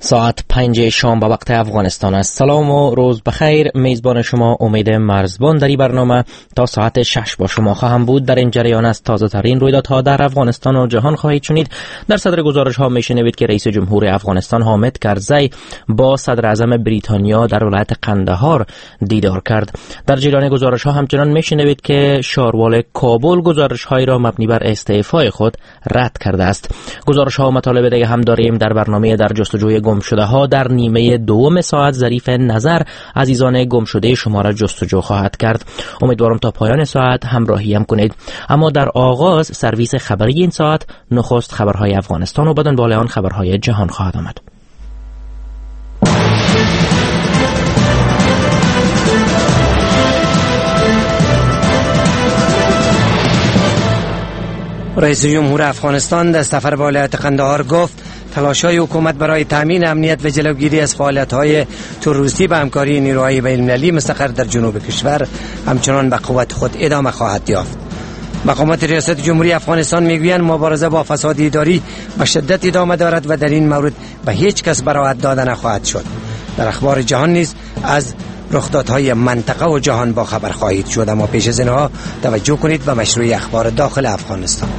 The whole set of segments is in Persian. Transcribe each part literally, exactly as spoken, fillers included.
ساعت پنج شام به وقت افغانستان است. سلام و روز بخیر. میزبان شما امید مرزبان در این برنامه تا ساعت شش با شما خواهم بود. در این جریان از تازه ترین رویدادها در افغانستان و جهان خواهید شنید. در صدر گزارش ها میشنوید که رئیس جمهور افغانستان حامد کرزی با صدر اعظم بریتانیا در ولایت قندهار دیدار کرد. در جریان گزارش ها همچنان میشنوید که شاروال کابل گزارش هایی را مبنی بر استعفای خود رد کرده است. گزارش ها و مطالب دیگه هم داریم در برنامه در جستجوی گم شده ها. در نیمه دوم ساعت ظریف نظر عزیزان گم شده شما را جستجو خواهد کرد. امیدوارم تا پایان ساعت همراهی هم کنید. اما در آغاز سرویس خبری این ساعت، نخست خبرهای افغانستان و بعد دنبال آن خبرهای جهان خواهد آمد. رئیس جمهور افغانستان در سفر به ولایت قندهار گفت تلاش‌های حکومت برای تامین امنیت و جلوگیری از فعالیت‌های تروریستی به همکاری نیروهای بین‌المللی مستقر در جنوب کشور همچنان به قوت خود ادامه خواهد یافت. مقامات ریاست جمهوری افغانستان میگویند مبارزه با فساد اداری به شدت ادامه دارد و در این مورد به هیچ کس براءت داده نخواهد شد. در اخبار جهان نیز از رخدادهای منطقه و جهان با خبر خواهید شد، اما پیش از اینها توجه کنید به مشروع اخبار داخل افغانستان.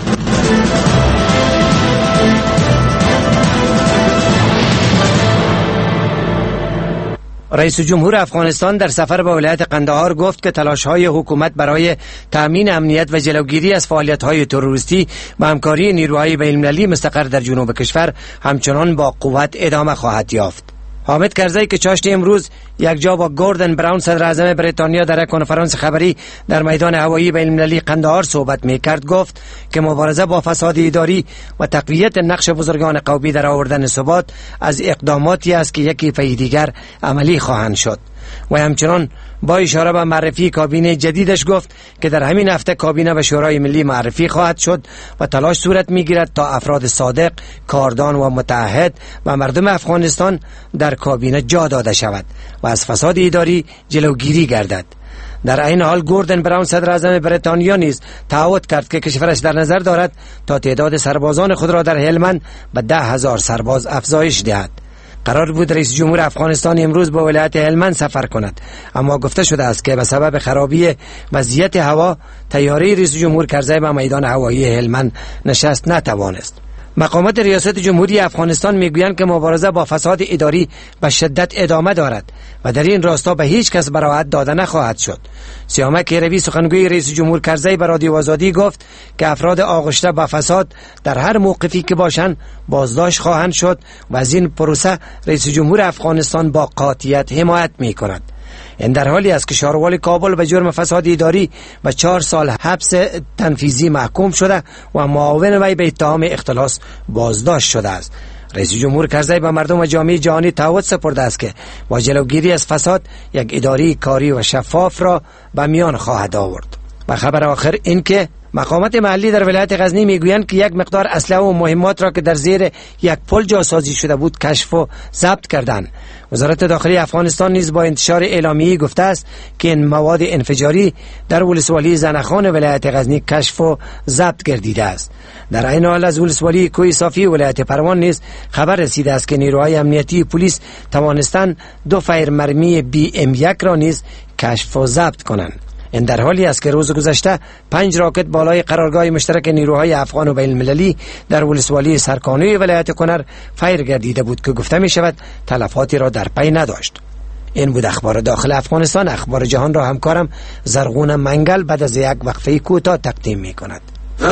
رئیس جمهور افغانستان در سفر به ولایت قندهار گفت که تلاش‌های حکومت برای تأمین امنیت و جلوگیری از فعالیت‌های تروریستی با همکاری نیروهای بین‌المللی مستقر در جنوب کشور همچنان با قوت ادامه خواهد یافت. حامد کرزی که چاشت امروز یک جا با گوردن براون صدر اعظم بریتانیا در یک کنفرانس خبری در میدان هوایی بین‌المللی قندهار صحبت می‌کرد گفت که مبارزه با فساد اداری و تقویت نقش بزرگان قومی در آوردن ثبات از اقداماتی است که یکی پی دیگر عملی خواهند شد. و همچنان با اشاره به معرفی کابینه جدیدش گفت که در همین هفته کابینه به شورای ملی معرفی خواهد شد و تلاش صورت می‌گیرد تا افراد صادق، کاردان و متعهد و مردم افغانستان در کابینه جا داده شود و از فساد اداری جلوگیری گردد. در این حال گوردن براون صدر اعظم بریتانیا نیز تعهد کرد که کشورش در نظر دارد تا تعداد سربازان خود را در هلمند به ده هزار سرباز افزایش دهد. قرار بود رئیس جمهور افغانستان امروز به ولایت هلمند سفر کند، اما گفته شده است که به سبب خرابی وضعیت هوا طیاره رئیس جمهور کرزی به میدان هوایی هلمند نشست نتوانست. مقامات ریاست جمهوری افغانستان میگویند که مبارزه با فساد اداری به شدت ادامه دارد و در این راستا به هیچ کس براءت داده نخواهد شد. سیامک روی سخنگوی رئیس جمهور کرزی به رادیو آزادی گفت که افراد آغشته به فساد در هر موقفی که باشند بازداشت خواهند شد و از این پروسه رئیس جمهور افغانستان با قاطعیت حمایت میکند. این در حالی است که شاروال کابل به جرم فساد اداری و چهار سال حبس تنفیذی محکوم شده و معاون وی به اتهام اختلاس بازداشت شده است. رئیس جمهور کرزی به مردم و جامعه جهانی تعهد سپرده است که با جلوگیری از فساد یک اداره کاری و شفاف را به میان خواهد آورد. و خبر آخر این که مقامات محلی در ولایت غزنی میگویند که یک مقدار اسلحه و مهمات را که در زیر یک پل جاسازی شده بود کشف و ضبط کردند. وزارت داخلی افغانستان نیز با انتشار اعلامیه‌ای گفته است که این مواد انفجاری در ولسوالی زنخان ولایت غزنی کشف و ضبط گردیده است. در این حال از ولسوالی کوی صافی ولایت پروان نیز خبر رسیده است که نیروهای امنیتی پلیس توانستند دو فیر مرمی بی ام یک را نیز کشف و ضبط کنند. این در حالی است که روز گذشته پنج راکت بالای قرارگاه مشترک نیروهای افغان و بین المللی در ولسوالی سرکانوی ولایت کنر فیر گردیده بود که گفته می شود تلفاتی را در پی نداشت. این بود اخبار داخل افغانستان. اخبار جهان را همکارم زرغون منگل بعد از یک وقفه کوتاه تقدیم می کند.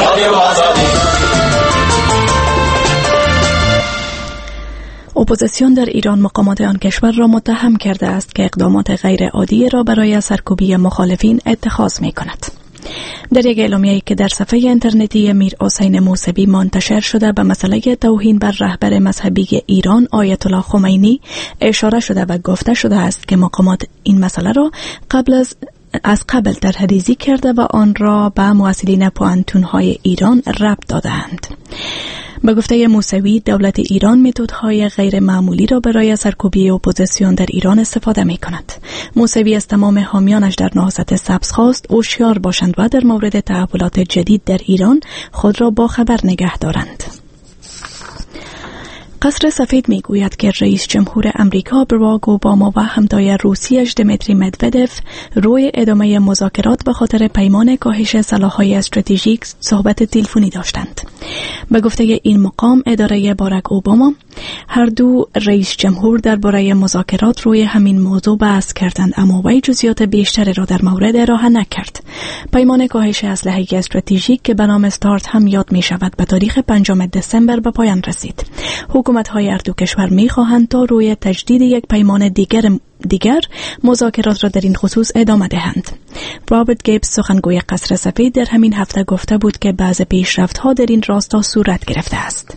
اپوزیسیون در ایران مقامات آن کشور را متهم کرده است که اقدامات غیر عادی را برای سرکوبی مخالفین اتخاذ می کند. در یک اعلامیه‌ای که در صفحه اینترنتی میر حسین موسوی منتشر شده به مسئله توهین بر رهبر مذهبی ایران آیت الله خمینی اشاره شده و گفته شده است که مقامات این مسئله را قبل از از قبل طرح‌ریزی کرده و آن را به مسئولین پوهنتون‌های ایران ربط داده‌اند. به گفته موسوی دولت ایران متدهای غیر معمولی را برای سرکوبی اپوزیسیون در ایران استفاده می کند. موسوی از تمام حامیانش در نهضت سبز خواست هوشیار باشند و در مورد تحولات جدید در ایران خود را با خبر نگه دارند. قصر سفید میگوید که رئیس جمهور امریکا باراک اوباما و همتای روسیه‌اش دمیتری مدودف روی ادامه مذاکرات به خاطر پیمان کاهش سلاح‌های استراتژیک صحبت تلفنی داشتند. به گفته این مقام اداره باراک اوباما، هر دو رئیس جمهور درباره مذاکرات روی همین موضوع بحث کردند، اما وی جزئیات بیشتری را در مورد ارائه نکرد. پیمان کاهش اسلحه استراتژیک که به نام استارت هم یاد می شود به تاریخ پنجم دسامبر به پایان رسید. حکومت‌های هر دو کشور می‌خواهند تا روی تجدید یک پیمان دیگر دیگر مذاکرات را در این خصوص ادامه دهند. رابرت گیبز سخنگوی قصر سفید در همین هفته گفته بود که بعض پیشرفت‌ها در این راستا صورت گرفته است.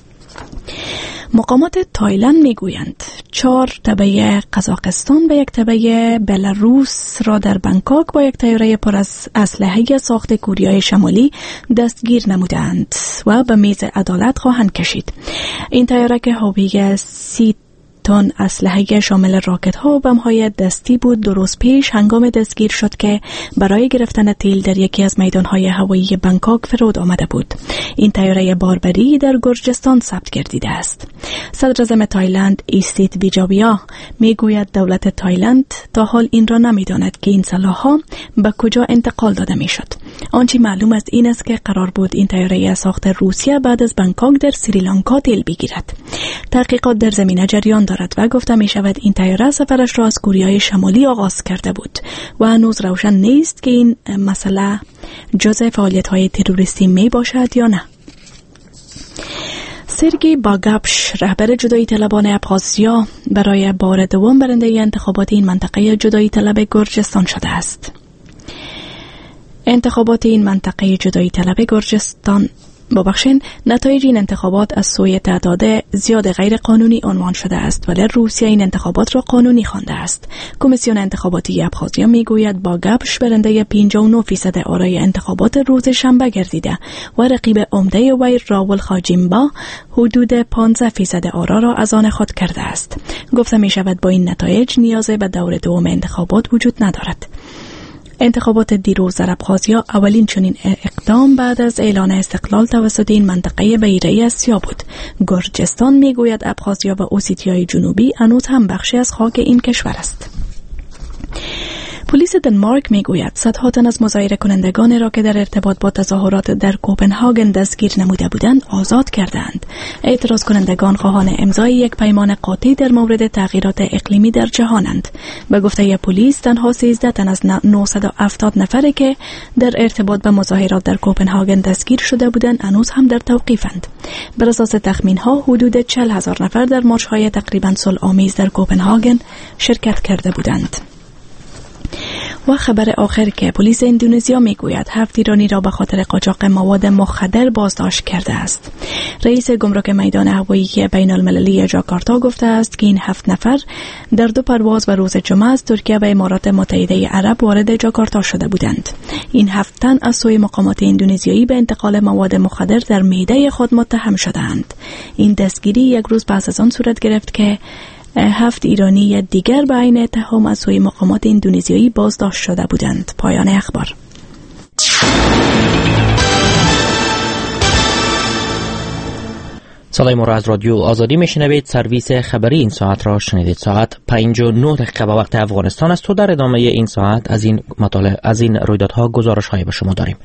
مقامات تایلند میگویند چهار تبعه قزاقستان و یک تبعه بلاروس را در بانکوک با یک طیاره پر از اسلحه ساخت کوریای شمالی دستگیر نمودند و به میز عدالت خواهند کشید. این طیاره که حاوی سی تن اسلحه شامل راکت ها و بم های دستی بود، دو روز پیش هنگام دستگیر شد که برای گرفتن تیل در یکی از میدان های هوایی بانکوک فرود آمده بود. این طیاره باربری در گرجستان ثبت گردیده است. صدر اعظم تایلند ایستید ویجابیا میگوید دولت تایلند تا حال این را نمیداند که این سلاح‌ها به کجا انتقال داده میشد. آنچه معلوم است این است که قرار بود این طیاره ساخت روسیه بعد از بانکوک در سریلانکا تیل بگیرد. تحقیقات در زمینه جریان دارد و گفته می شود این طیاره سفرش را از کوریای شمالی آغاز کرده بود و هنوز روشن نیست که این مسئله جزء فعالیت‌های تروریستی می باشد یا نه. سرگی باگابش رهبر جدایی طلبان ابخازیا برای بار دوم برنده انتخابات این منطقه جدایی طلب گرجستان شده است. انتخابات این منطقه جدایی طلب گرجستان ببخشین نتایج این انتخابات از سوی تعداد زیاد غیر قانونی عنوان شده است، ولی روسیه این انتخابات را قانونی خوانده است. کمیسیون انتخاباتی ابخازیا میگوید باگابش برنده پنجاه و نه درصد آرای انتخابات روز شنبه گردیده و رقیب عمده وی راول خاجیمبا حدود پانزده درصد آرا را از آن خود کرده است. گفته می شود با این نتایج نیاز به دور دوم انتخابات وجود ندارد. انتخابات دیروز در ابخازیا اولین چنین اقدام بعد از اعلان استقلال توسط این منطقه بیره‌ای آسیا بود. گرجستان میگوید ابخازیا و اوسیتیای جنوبی هنوز هم بخشی از خاک این کشور است. پلیس دانمارک میگوید صدها تن از مظاهره کنندگان را که در ارتباط با تظاهرات در کوپنهاگن دستگیر نموده بودند آزاد کردند. اعتراض کنندگان خواهان امضای یک پیمان قاطع در مورد تغییرات اقلیمی در جهانند. به گفته پلیس تنها سیزده تن از نهصد و هفتاد نفری که در ارتباط با مظاهرات در کوپنهاگن دستگیر شده بودند هنوز هم در توقیفند. بر اساس تخمین‌ها حدود چهل هزار نفر در مارش‌های تقریباً صلح‌آمیز در کوپنهاگن شرکت کرده بودند. و خبر آخر که پلیس اندونزیا میگوید هفت ایرانی را به خاطر قاچاق مواد مخدر بازداشت کرده است. رئیس گمرک میدان هوایی بین المللی جاکارتا گفته است که این هفت نفر در دو پرواز و روز جمعه از ترکیه و امارات متحده عرب وارد جاکارتا شده بودند. این هفت تن از سوی مقامات اندونزیایی به انتقال مواد مخدر در معده خود متهم شدند. این دستگیری یک روز پس از آن صورت گرفت که هفت ایرانی دیگر به عین اتهام از سوی مقامات اندونزیایی بازداشت شده بودند. پایان اخبار. صدای ما را از رادیو آزادی میشنوید. سرویس خبری این ساعت را شنیدید. ساعت پنج و نه دقیقه به وقت افغانستان است و در ادامه این ساعت از این مطالعه از این رویدادها گزارش هایی به شما داریم.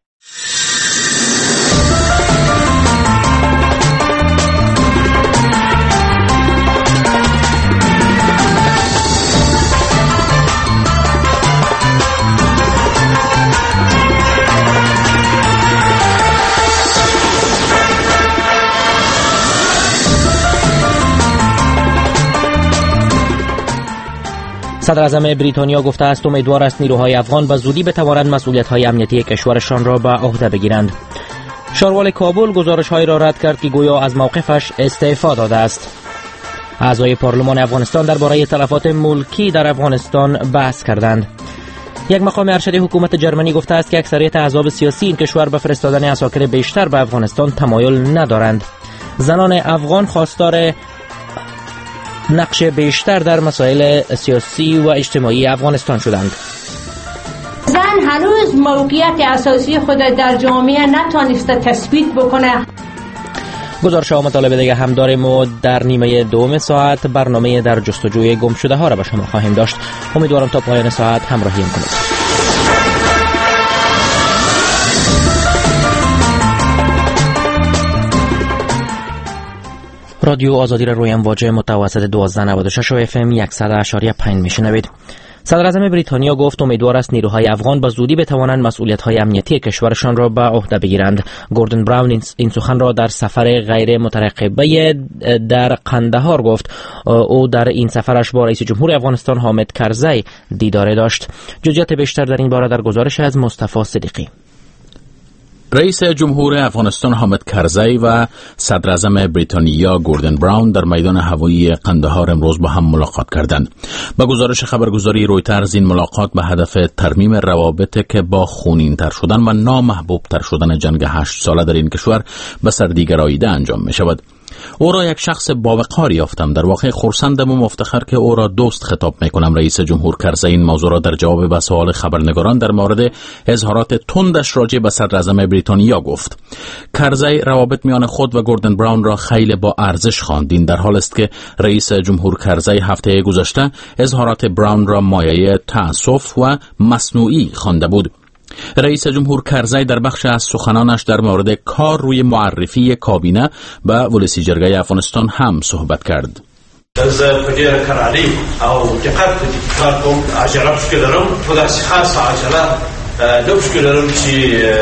صدر اعظم بریتانیا گفته است امیدوار است نیروهای افغان به زودی بتوانند مسئولیت‌های امنیتی کشورشان را به عهده بگیرند. شاروال کابل گزارش‌هایی را رد کرد که گویا از موقفش استعفا داده است. اعضای پارلمان افغانستان درباره تلفات ملکی در افغانستان بحث کردند. یک مقام ارشد حکومت جرمنی گفته است که اکثریت احزاب سیاسی این کشور به فرستادن عساکر بیشتر به افغانستان تمایل ندارند. زنان افغان خواستار نقش بیشتر در مسائل سیاسی و اجتماعی افغانستان شدند. زن هنوز موقعیت اساسی خود در جامعه نتانسته تثبیت بکنه. گزارش ها مطالب دیگه هم داریم و در نیمه دوم ساعت برنامه در جستجوی گم شده ها را به شما خواهیم داشت. امیدوارم تا پایان ساعت همراهی کنید. رادیو آزادی را روی امواج متوسط دوازده نود و شش و اف ام صد و اشاری پنج میشنوید. صدر اعظم بریتانیا گفت امیدوار است نیروهای افغان به زودی بتوانند مسئولیت‌های امنیتی کشورشان را به عهده بگیرند. گوردن براون این سخن را در سفر غیر مترقبه در قندهار گفت. او در این سفرش با رئیس جمهور افغانستان حامد کرزی دیدار داشت. جزئیات بیشتر در این باره در گزارش از مصطفی صدیقی. رئیس جمهور افغانستان حامد کرزی و صدر اعظم بریتانیا گوردن براون در میدان هوایی قندهار امروز با هم ملاقات کردند. با گزارش خبرگزاری رویترز این ملاقات به هدف ترمیم روابط که با خونین تر شدن و نامحبوب تر شدن جنگ هشت ساله در این کشور به سردیگراییده انجام می شود. او را یک شخص باوقار یافتم. در واقع خرسندم و مفتخر که او را دوست خطاب می کنم. رئیس جمهور کرزی این موضوع را در جواب به سوال خبرنگاران در مورد اظهارات تندش راجع به صدر اعظم بریتانیا گفت. کرزی روابط میان خود و گوردن براون را خیلی با ارزش خواند. این در حال است که رئیس جمهور کرزی هفته گذشته اظهارات براون را مایه تأسف و مصنوعی خوانده بود. رئیس جمهور کرزی در بخش از سخنانش در مورد کار روی معرفی کابینه به ولسی جرګې افغانستان هم صحبت کرد. از پدیر کراری او دقت کار کوم عجله شکلرم په داسې خاصه عجله نو شکلرم چې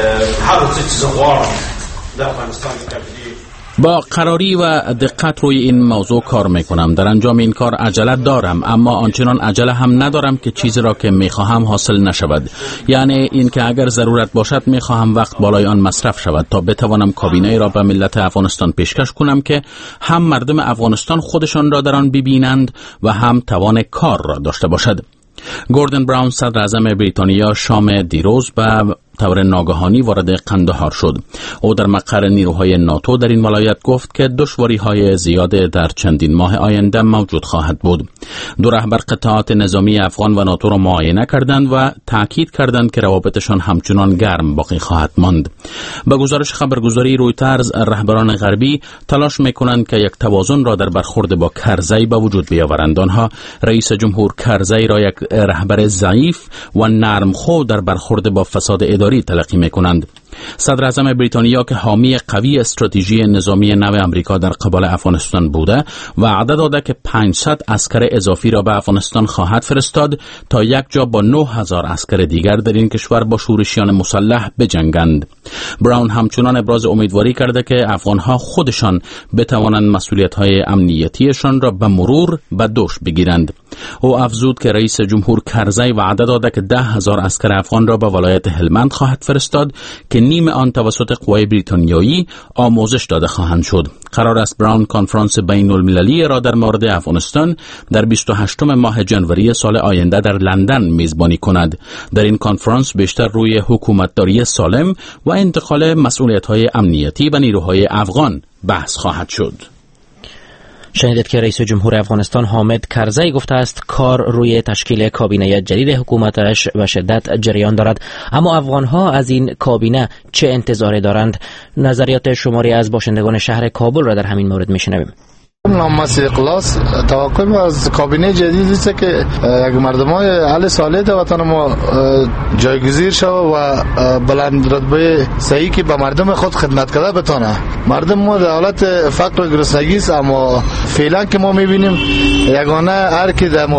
هر څه غواړم د افغانستان کابینه با قراری و دقت روی این موضوع کار میکنم. در انجام این کار عجله دارم، اما آنچنان عجله هم ندارم که چیزی را که میخواهم حاصل نشود. یعنی این که اگر ضرورت باشد میخواهم وقت بالای آن مصرف شود تا بتوانم کابینه را به ملت افغانستان پیشکش کنم که هم مردم افغانستان خودشان را در آن ببینند و هم توان کار را داشته باشد. گوردن براون صدر اعظم بریتانیا شام دیروز به طور ناگهانی وارد قندهار شد. او در مقر نیروهای ناتو در این ولایت گفت که دشواری‌های زیاد در چندین ماه آینده موجود خواهد بود. دو رهبر قطعات نظامی افغان و ناتو را معاینه کردند و تاکید کردند که روابطشان همچنان گرم باقی خواهد ماند. به گزارش خبرگزاری رویترز، رهبران غربی تلاش می‌کنند که یک توازن را در برخورد با کرزی به وجود بیاورند. آنها رئیس جمهور کرزی را یک رهبر ضعیف و نرمخو در برخورد با فساد اداری تلقی میکنند. صدر اعظم بریتانیا که حامی قوی استراتژی نظامی نو امریکا در قبال افغانستان بوده وعده داده که پانصد عسکر اضافی را به افغانستان خواهد فرستاد تا یک جا با نه هزار عسکر دیگر در این کشور با شورشیان مسلح بجنگند. براون همچنان ابراز امیدواری کرده که افغانها خودشان بتوانند مسئولیت‌های امنیتیشان را به مرور به دوش بگیرند. او افزود که رئیس جمهور کرزی وعده داده که ده هزار عسکر افغان را به ولایت هلمند خواهد فرستاد که نیم آن توسط قوای بریتانیایی آموزش داده خواهند شد. قرار است براون کنفرانس بین المللی را در مورد افغانستان در بیست و هشتم ماه ژانویه سال آینده در لندن میزبانی کند. در این کنفرانس بیشتر روی حکومتداری سالم و انتقال مسئولیت‌های امنیتی به نیروهای افغان بحث خواهد شد. شنیدید که رئیس جمهور افغانستان حامد کرزی گفته است کار روی تشکیل کابینه جدید حکومتش به شدت جریان دارد. اما افغانها از این کابینه چه انتظاری دارند؟ نظریات شماری از باشندگان شهر کابل را در همین مورد میشنویم. نامسی اقلاس توقع از کابینه جدیدی است که یک مردمای اهل صالح در وطن ما جایگزین شود و بلند رتبه صحیح که به مردم خود خدمت کرده بتونه. مردم ما در حالت فقر و گرسنگی است، اما فعلا که ما میبینیم یگانه هر کی در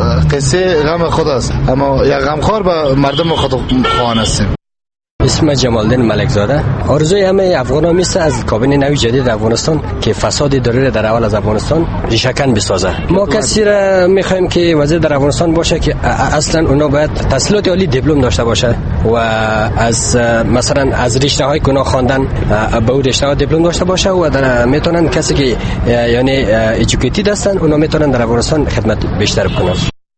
قصه غم خود است، اما یک غمخوار به مردم خود خواهان است. اسم جمالدین ملکزاده. آرزوی همه افغان‌ها میشه از کابینه نوی جدید افغانستان که فساد اداری در اول از افغانستان ریشه‌کن بسازه. ما کسی را می‌خوایم که وزیر در افغانستان باشه که اصلا اونا باید تحصیلات عالی دیپلم داشته باشه و از مثلا از رشته‌های که اونا خواندن به اون رشته‌ها دیپلم داشته باشه و در میتونن کسی که یعنی ادوکیتید هستن اونا میتونن در افغانستان خدمت بیشتر کنن.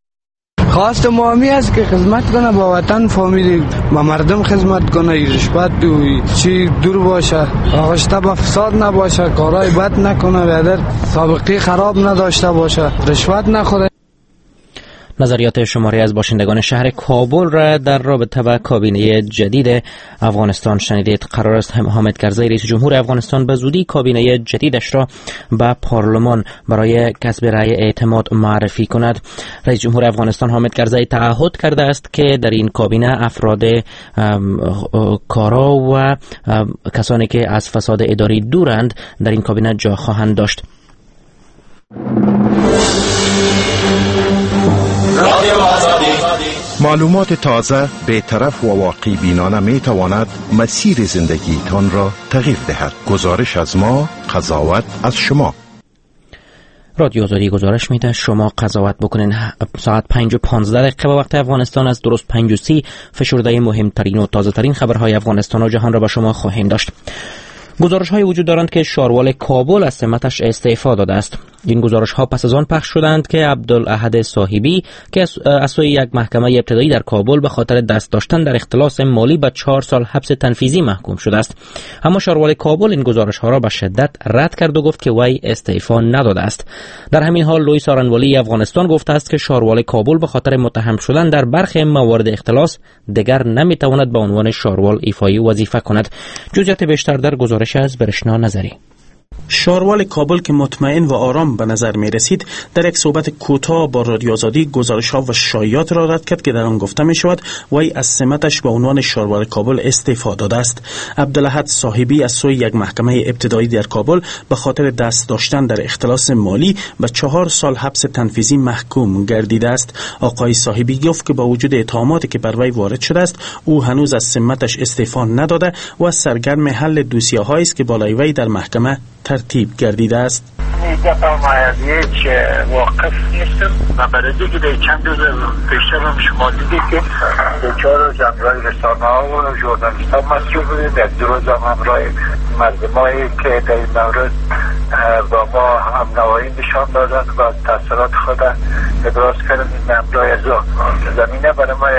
خواست ما همی است که خدمت کنه با وطن، فامیل با مردم خدمت کنه، رشوت چی دور باشه، آغشته با فساد نباشه، کارهای بد نکنه، بیادر سابقه خراب نداشته باشه، رشوت نخوره. نظریات شماری از باشندگان شهر کابل را در رابطه با کابینه جدید افغانستان شنیدید. قرار است حامد کرزی رئیس جمهور افغانستان به زودی کابینه جدیدش را به پارلمان برای کسب رأی اعتماد معرفی کند. رئیس جمهور افغانستان حامد کرزی تعهد کرده است که در این کابینه افراد کارا و کسانی که از فساد اداری دورند در این کابینه جا خواهند داشت. معلومات تازه، بی‌طرف و واقعی بینانه می تواند مسیر زندگی تان را تغییر دهد. گزارش از ما، قضاوت از شما. رادیو آزادی گزارش میده شما قضاوت بکنین. ساعت پنج و پانزده دقیقه به وقت افغانستان است. درست پنج و سی فشرده مهمترین و تازه ترین خبرهای افغانستان و جهان را به شما خواهیم داشت. گزارش های وجود دارند که شاروال کابل از سمتش استعفا داده است. این گزارش ها پس از آن پخش شدند که عبدالاحد صاحبی که از سوی یک محکمه ابتدایی در کابل به خاطر دست داشتن در اختلاس مالی به چهار سال حبس تنفیذی محکوم شده است. اما شاروال کابل این گزارش ها را به شدت رد کرد و گفت که وی استعفا نداده است. در همین حال لوی سارنوالی افغانستان گفته است که شاروال کابل به خاطر متهم شدن در برخی موارد اختلاس دیگر نمیتواند به عنوان شاروال ایفایی وظیفه کند. جزئیات بیشتر در گزارش از برشنا نظری. شاروال کابل که مطمئن و آرام به نظر می رسید در یک صحبت کوتاه با رادیو آزادی گزارش ها و شایعات را رد کرد که در آن گفته می شود وی از سمتش به عنوان شاروال کابل استعفا داده است. عبدالاحد صاحبی از سوی یک محکمه ابتدایی در کابل به خاطر دست داشتن در اختلاس مالی به چهار سال حبس تنفیذی محکوم گردیده است. آقای صاحبی گفت که با وجود اتهاماتی که بر وی وارد شده است او هنوز از سمتش استعفا نداده و سرگرم حل دوسیه هایی است که بالای وی در محکمه ترتیب گردیده است. دفعه که واقف نیستم و برای دیگه در چند روز پیشتر هم شما دیدید که دچار جمعرای رسانه ها و ژورنالیست ها مسئول بودید. در دو روز هم همراه مردم هایی که در این مورد با ما هم نوایی نشان دادن و تاثیرات خود ابراز کردن. این امرای از زمینه برای ما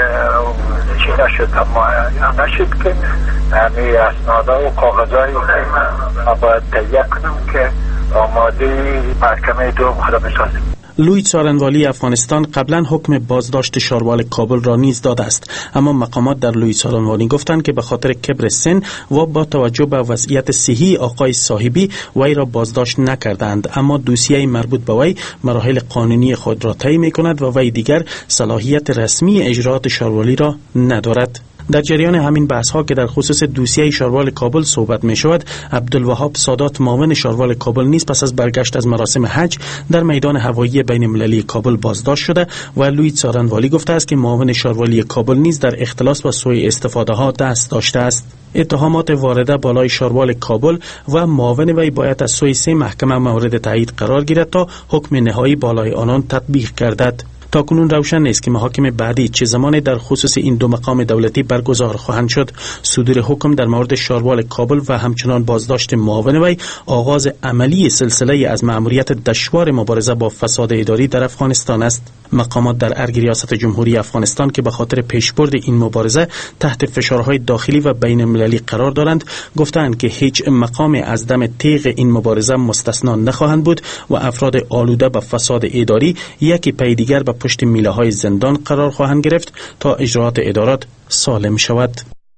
چی نشد، اما هم نشد که همه اسنادا و کاغذهایی ما باید تهیه کنم که آماده محکمه دوم خود بسازیم. لوی سارنوالی افغانستان قبلا حکم بازداشت شاروال کابل را نیز داده است، اما مقامات در لوی سارنوالی گفتند که به خاطر کبر سن و با توجه به وضعیت صحی آقای صاحبی وی را بازداشت نکردند، اما دوسیه مربوط به وی مراحل قانونی خود را طی می‌کند و وی دیگر صلاحیت رسمی اجراات شاروالی را ندارد. در جریان همین بحث ها که در خصوص دوسیه شاروال کابل صحبت می شود، عبدالوهاب سادات معاون شاروال کابل نیز پس از برگشت از مراسم حج در میدان هوایی بین المللی کابل بازداشت شده و لوی سارنوالی گفته است که معاون شاروالی کابل نیز در اختلاس و سوء استفاده ها دست داشته است. اتهامات وارده بالای شاروال کابل و معاون وی باید از سوی سه محکمه مورد تایید قرار گیرد تا حکم نهایی بالای آنان تطبیق گردد. تا کنون روشن نیست که محاکم بعدی چه زمانی در خصوص این دو مقام دولتی برگزار خواهند شد. صدور حکم در مورد شاروال کابل و همچنان بازداشت معاون وی آغاز عملی سلسله از مأموریت دشوار مبارزه با فساد اداری در افغانستان است. مقامات در ارگ ریاست جمهوری افغانستان که به خاطر پیشبرد این مبارزه تحت فشارهای داخلی و بین المللی قرار دارند گفتند که هیچ مقام از دم تیغ این مبارزه مستثنا نخواهند بود و افراد آلوده به فساد اداری یکی پی دیگر به پشت میله های زندان قرار خواهند گرفت تا اجراات ادارات سالم شود.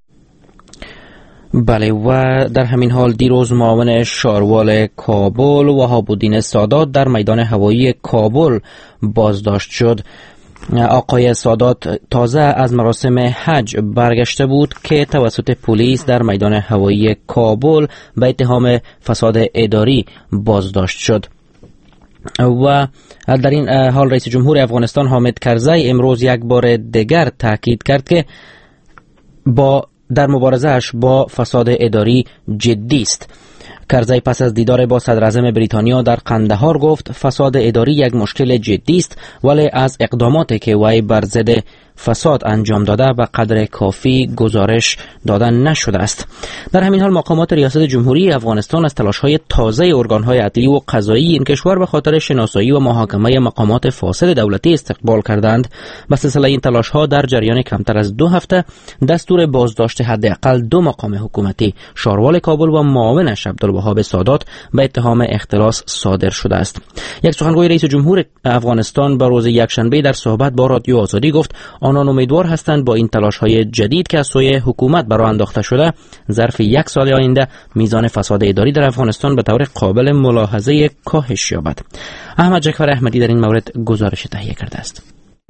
بله، و در همین حال دیروز معاون شاروال کابل وهاب‌الدین سادات در میدان هوایی کابل بازداشت شد. آقای سادات تازه از مراسم حج برگشته بود که توسط پلیس در میدان هوایی کابل به اتهام فساد اداری بازداشت شد. و در این حال رئیس جمهور افغانستان حامد کرزی امروز یک بار دیگر تاکید کرد که با در مبارزه‌اش با فساد اداری جدی است. کرزی پس از دیدار با صدر اعظم بریتانیا در قندهار گفت فساد اداری یک مشکل جدی است، ولی از اقداماتی که وی بر ضد فساد انجام داده به قدر کافی گزارش داده نشده است. در همین حال مقامات ریاست جمهوری افغانستان از تلاش‌های تازه ارگان‌های عدلی و قضایی این کشور به خاطر شناسایی و محاکمه مقامات فاسد دولتی استقبال کردند. به سلسله این تلاش‌ها در جریان کمتر از دو هفته دستور بازداشت حداقل دو مقام حکومتی، شاروال کابل و معاونش عبدالوهاب سادات، به اتهام اختلاس صادر شده است. یک سخنگوی رئیس جمهور افغانستان به روز یکشنبه در صحبت با رادیو آزادی گفت آنان امیدوار هستند با این تلاش‌های جدید که از سوی حکومت برآ انداخته شده ظرف یک سال آینده میزان فساد اداری در افغانستان به طور قابل ملاحظه کاهش یابد. احمد جعفر احمدی در این مورد گزارش تهیه کرده است.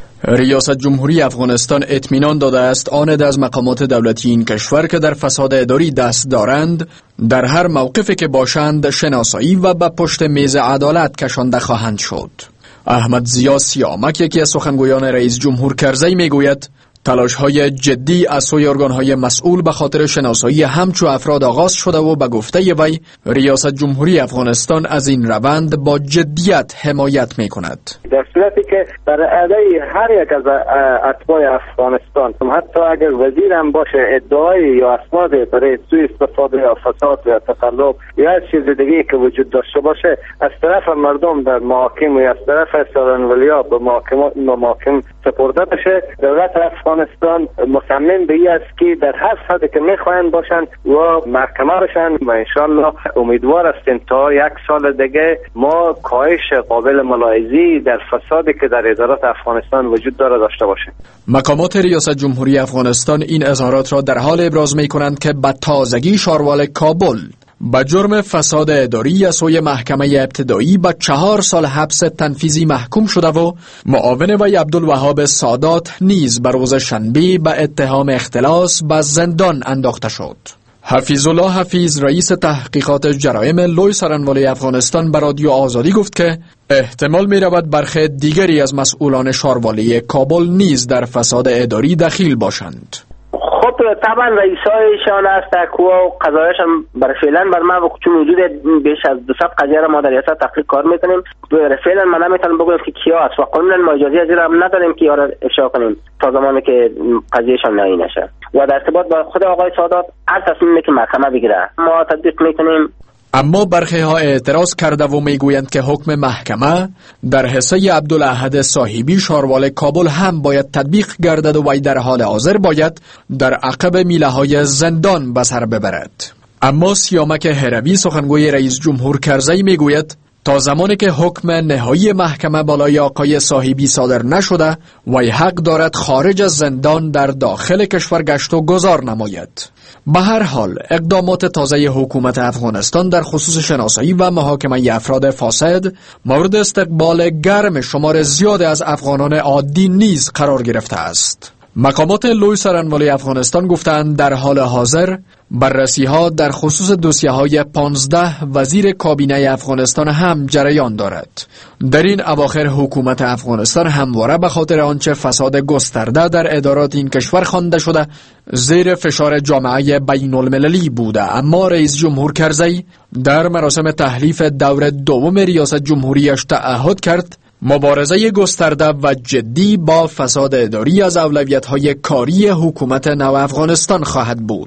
ریاست جمهوری افغانستان اطمینان داده است آن از مقامات دولتی این کشور که در فساد اداری دست دارند در هر موقفی که باشند شناسایی و به پشت میز عدالت کشانده خواهند شد. احمد ضیا سیامک، یکی از سخنگویان رئیس جمهور کرزی، میگوید تلاش‌های جدی از سوی ارگان‌های مسئول به خاطر شناسایی همچو افراد آغاز شده و به گفته وی ریاست جمهوری افغانستان از این روند با جدیت حمایت می‌کند. در صورتی که برای ادای هر یک از اتباع افغانستان، حتی اگر وزیر هم باشه، ادعای یا اسناد برای سوء استفاده یا فساد یا تقلب یا هر چیز دیگه که وجود داشته باشه از طرف مردم در محاکم یا از طرف سرانولیا به محاکم محاکم سپرده بشه، دولت افغانستان مصمم به این است که در هر سطحی که میخواهند باشند و محکمه بشن و انشالله امیدوار هستیم تا یک سال دیگه ما کاهش قابل ملاحظه‌ای در فسادی که در ادارات افغانستان وجود داره داشته باشیم. مقامات ریاست جمهوری افغانستان این اظهارات را در حال ابراز می‌کنند که به تازگی شاروال کابل با جرم فساد اداری از سوی محکمه ابتدایی با چهار سال حبس تنفیذی محکوم شده و معاون وی عبدالوهاب سادات نیز به روز شنبه به اتهام اختلاس به زندان انداخته شد. حفیظ الله حفیظ، رئیس تحقیقات جرایم لوی سرانوالی افغانستان، به رادیو آزادی گفت که احتمال می رود برخی دیگری از مسئولان شاروالی کابل نیز در فساد اداری دخیل باشند. خب طبعا رئیسایشان هست که و قضایش هم برای فعلا بر ما چون حدود بیش از دویست قضیه را ما در ریاست تحقیق کار میکنیم. فعلا من نمیتونم بگم که کیا است و قانونا ما اجازه از این را نداریم که آن را افشا کنیم تا زمانی که قضیهشان نهایی نشه. و در ارتباط با خود آقای سادات هر تصمیمی که محکمه بگیره ما تطبیق میکنیم. اما برخی ها اعتراض کرده و میگویند که حکم محکمه در حصه عبدالاحد صاحبی شاروال کابل هم باید تطبیق گردد و وی در حال حاضر باید در عقب میله های زندان به سر ببرد. اما سیامک هروی، سخنگوی رئیس جمهور کرزی، میگوید تا زمانی که حکم نهایی محکمه بالای آقای صاحبی صادر نشده وی حق دارد خارج از زندان در داخل کشور گشت و گذار نماید. به هر حال اقدامات تازه حکومت افغانستان در خصوص شناسایی و محاکمه افراد فاسد مورد استقبال گرم شمار زیاد از افغانان عادی نیز قرار گرفته است. مقامات لوی سرانوالی افغانستان گفتند در حال حاضر بررسی ها در خصوص دوسیه های پانزده وزیر کابینه افغانستان هم جریان دارد. در این اواخر حکومت افغانستان همواره به خاطر آنچه فساد گسترده در ادارات این کشور خوانده شده زیر فشار جامعه بین المللی بوده. اما رئیس جمهور کرزی در مراسم تحلیف دور دوم ریاست جمهوریش تعهد کرد مبارزه گسترده و جدی با فساد اداری از اولویت‌های کاری حکومت نو افغانستان خواهد بود.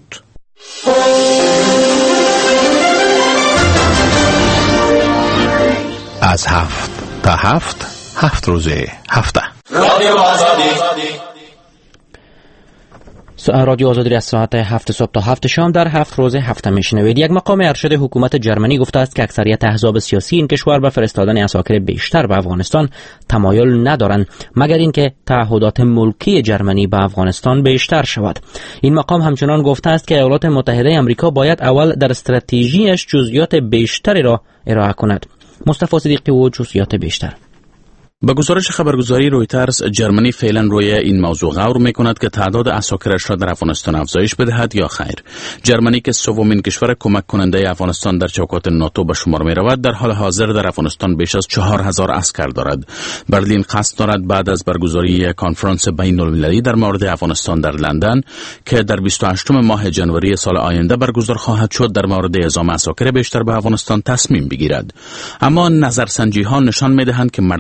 از هفت تا هفت، هفت روزه هفته. رادیو آزادی رادیو آزادی از ساعت هفت صبح تا هفت شام در هفت روز هفته میشنوید. یک مقام ارشد حکومت جرمنی گفته است که اکثریت احزاب سیاسی این کشور به فرستادن عساکر بیشتر به افغانستان تمایل ندارند مگر اینکه تعهدات ملکی جرمنی به افغانستان بیشتر شود. این مقام همچنان گفته است که ایالات متحده آمریکا باید اول در استراتژیش جزئیات بیشتری را ارائه کند. مصطفی صدیقی و جزئیات بیشتر. با گزارش خبرگزاری رویترز، جرمنی فعلا روی این موضوع غور میکند که تعداد عساکرش را در افغانستان افزایش بدهد یا خیر. جرمنی که سومین کشور کمک کننده افغانستان در چوکات ناتو به شمار می رود در حال حاضر در افغانستان بیش از چهار هزار عسکر دارد. برلین قصد دارد بعد از برگزاری کنفرانس بین المللی در مورد افغانستان در لندن که در بیست و هشتم ماه ژانویه سال آینده برگزار خواهد شد در مورد اعزام عساکر بیشتر به افغانستان تصمیم بگیرد. اما نظرسنجی ها نشان میدهند که مردم این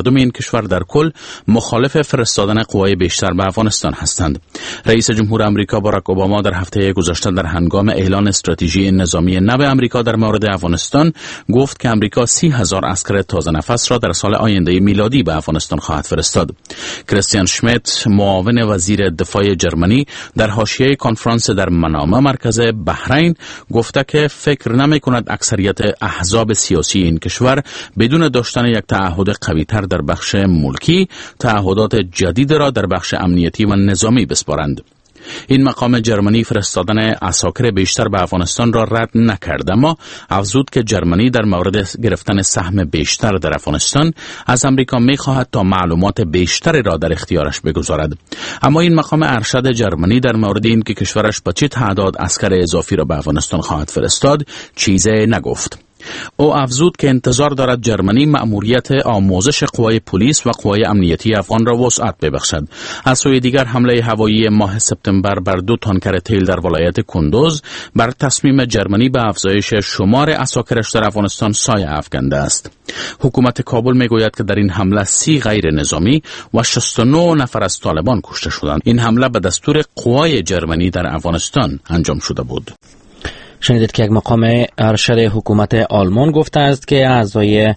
کشور در کل مخالف فرستادن قوای بیشتر به افغانستان هستند. رئیس جمهور آمریکا باراک اوباما در هفته گذشته در هنگام اعلان استراتژی نظامی نو آمریکا در مورد افغانستان گفت که آمریکا سی هزار عسکر تازه نفس را در سال آینده میلادی به افغانستان خواهد فرستاد. کریستیان شمیت، معاون وزیر دفاع جرمنی، در حاشیه کنفرانس در منامه مرکز بحرین گفته که فکر نمی‌کند اکثریت احزاب سیاسی این کشور بدون داشتن یک تعهد قوی‌تر در بخش ملکی تعهدات جدید را در بخش امنیتی و نظامی بسپارند. این مقام جرمنی فرستادن عساکر بیشتر به افغانستان را رد نکرد، اما افزود که جرمنی در مورد گرفتن سهم بیشتر در افغانستان از امریکا می‌خواهد تا معلومات بیشتری را در اختیارش بگذارد. اما این مقام ارشد جرمنی در مورد این که کشورش با چه تعداد عسکر اضافی را به افغانستان خواهد فرستاد چیزی نگفت. او افزود که انتظار دارد جرمنی مأموریت آموزش قوای پلیس و قوای امنیتی افغان را وسعت ببخشد. از سوی دیگر حمله هوایی ماه سپتامبر بر دو تانکر تیل در ولایت کندوز بر تصمیم جرمنی به افزایش شمار عساکرش در افغانستان سایه افکنده است. حکومت کابل میگوید که در این حمله سی غیر نظامی و شصت و نه نفر از طالبان کشته شدند. این حمله به دستور قوای جرمنی در افغانستان انجام شده بود. شنیدید که یک مقام ارشد حکومت آلمان گفته است که اعضای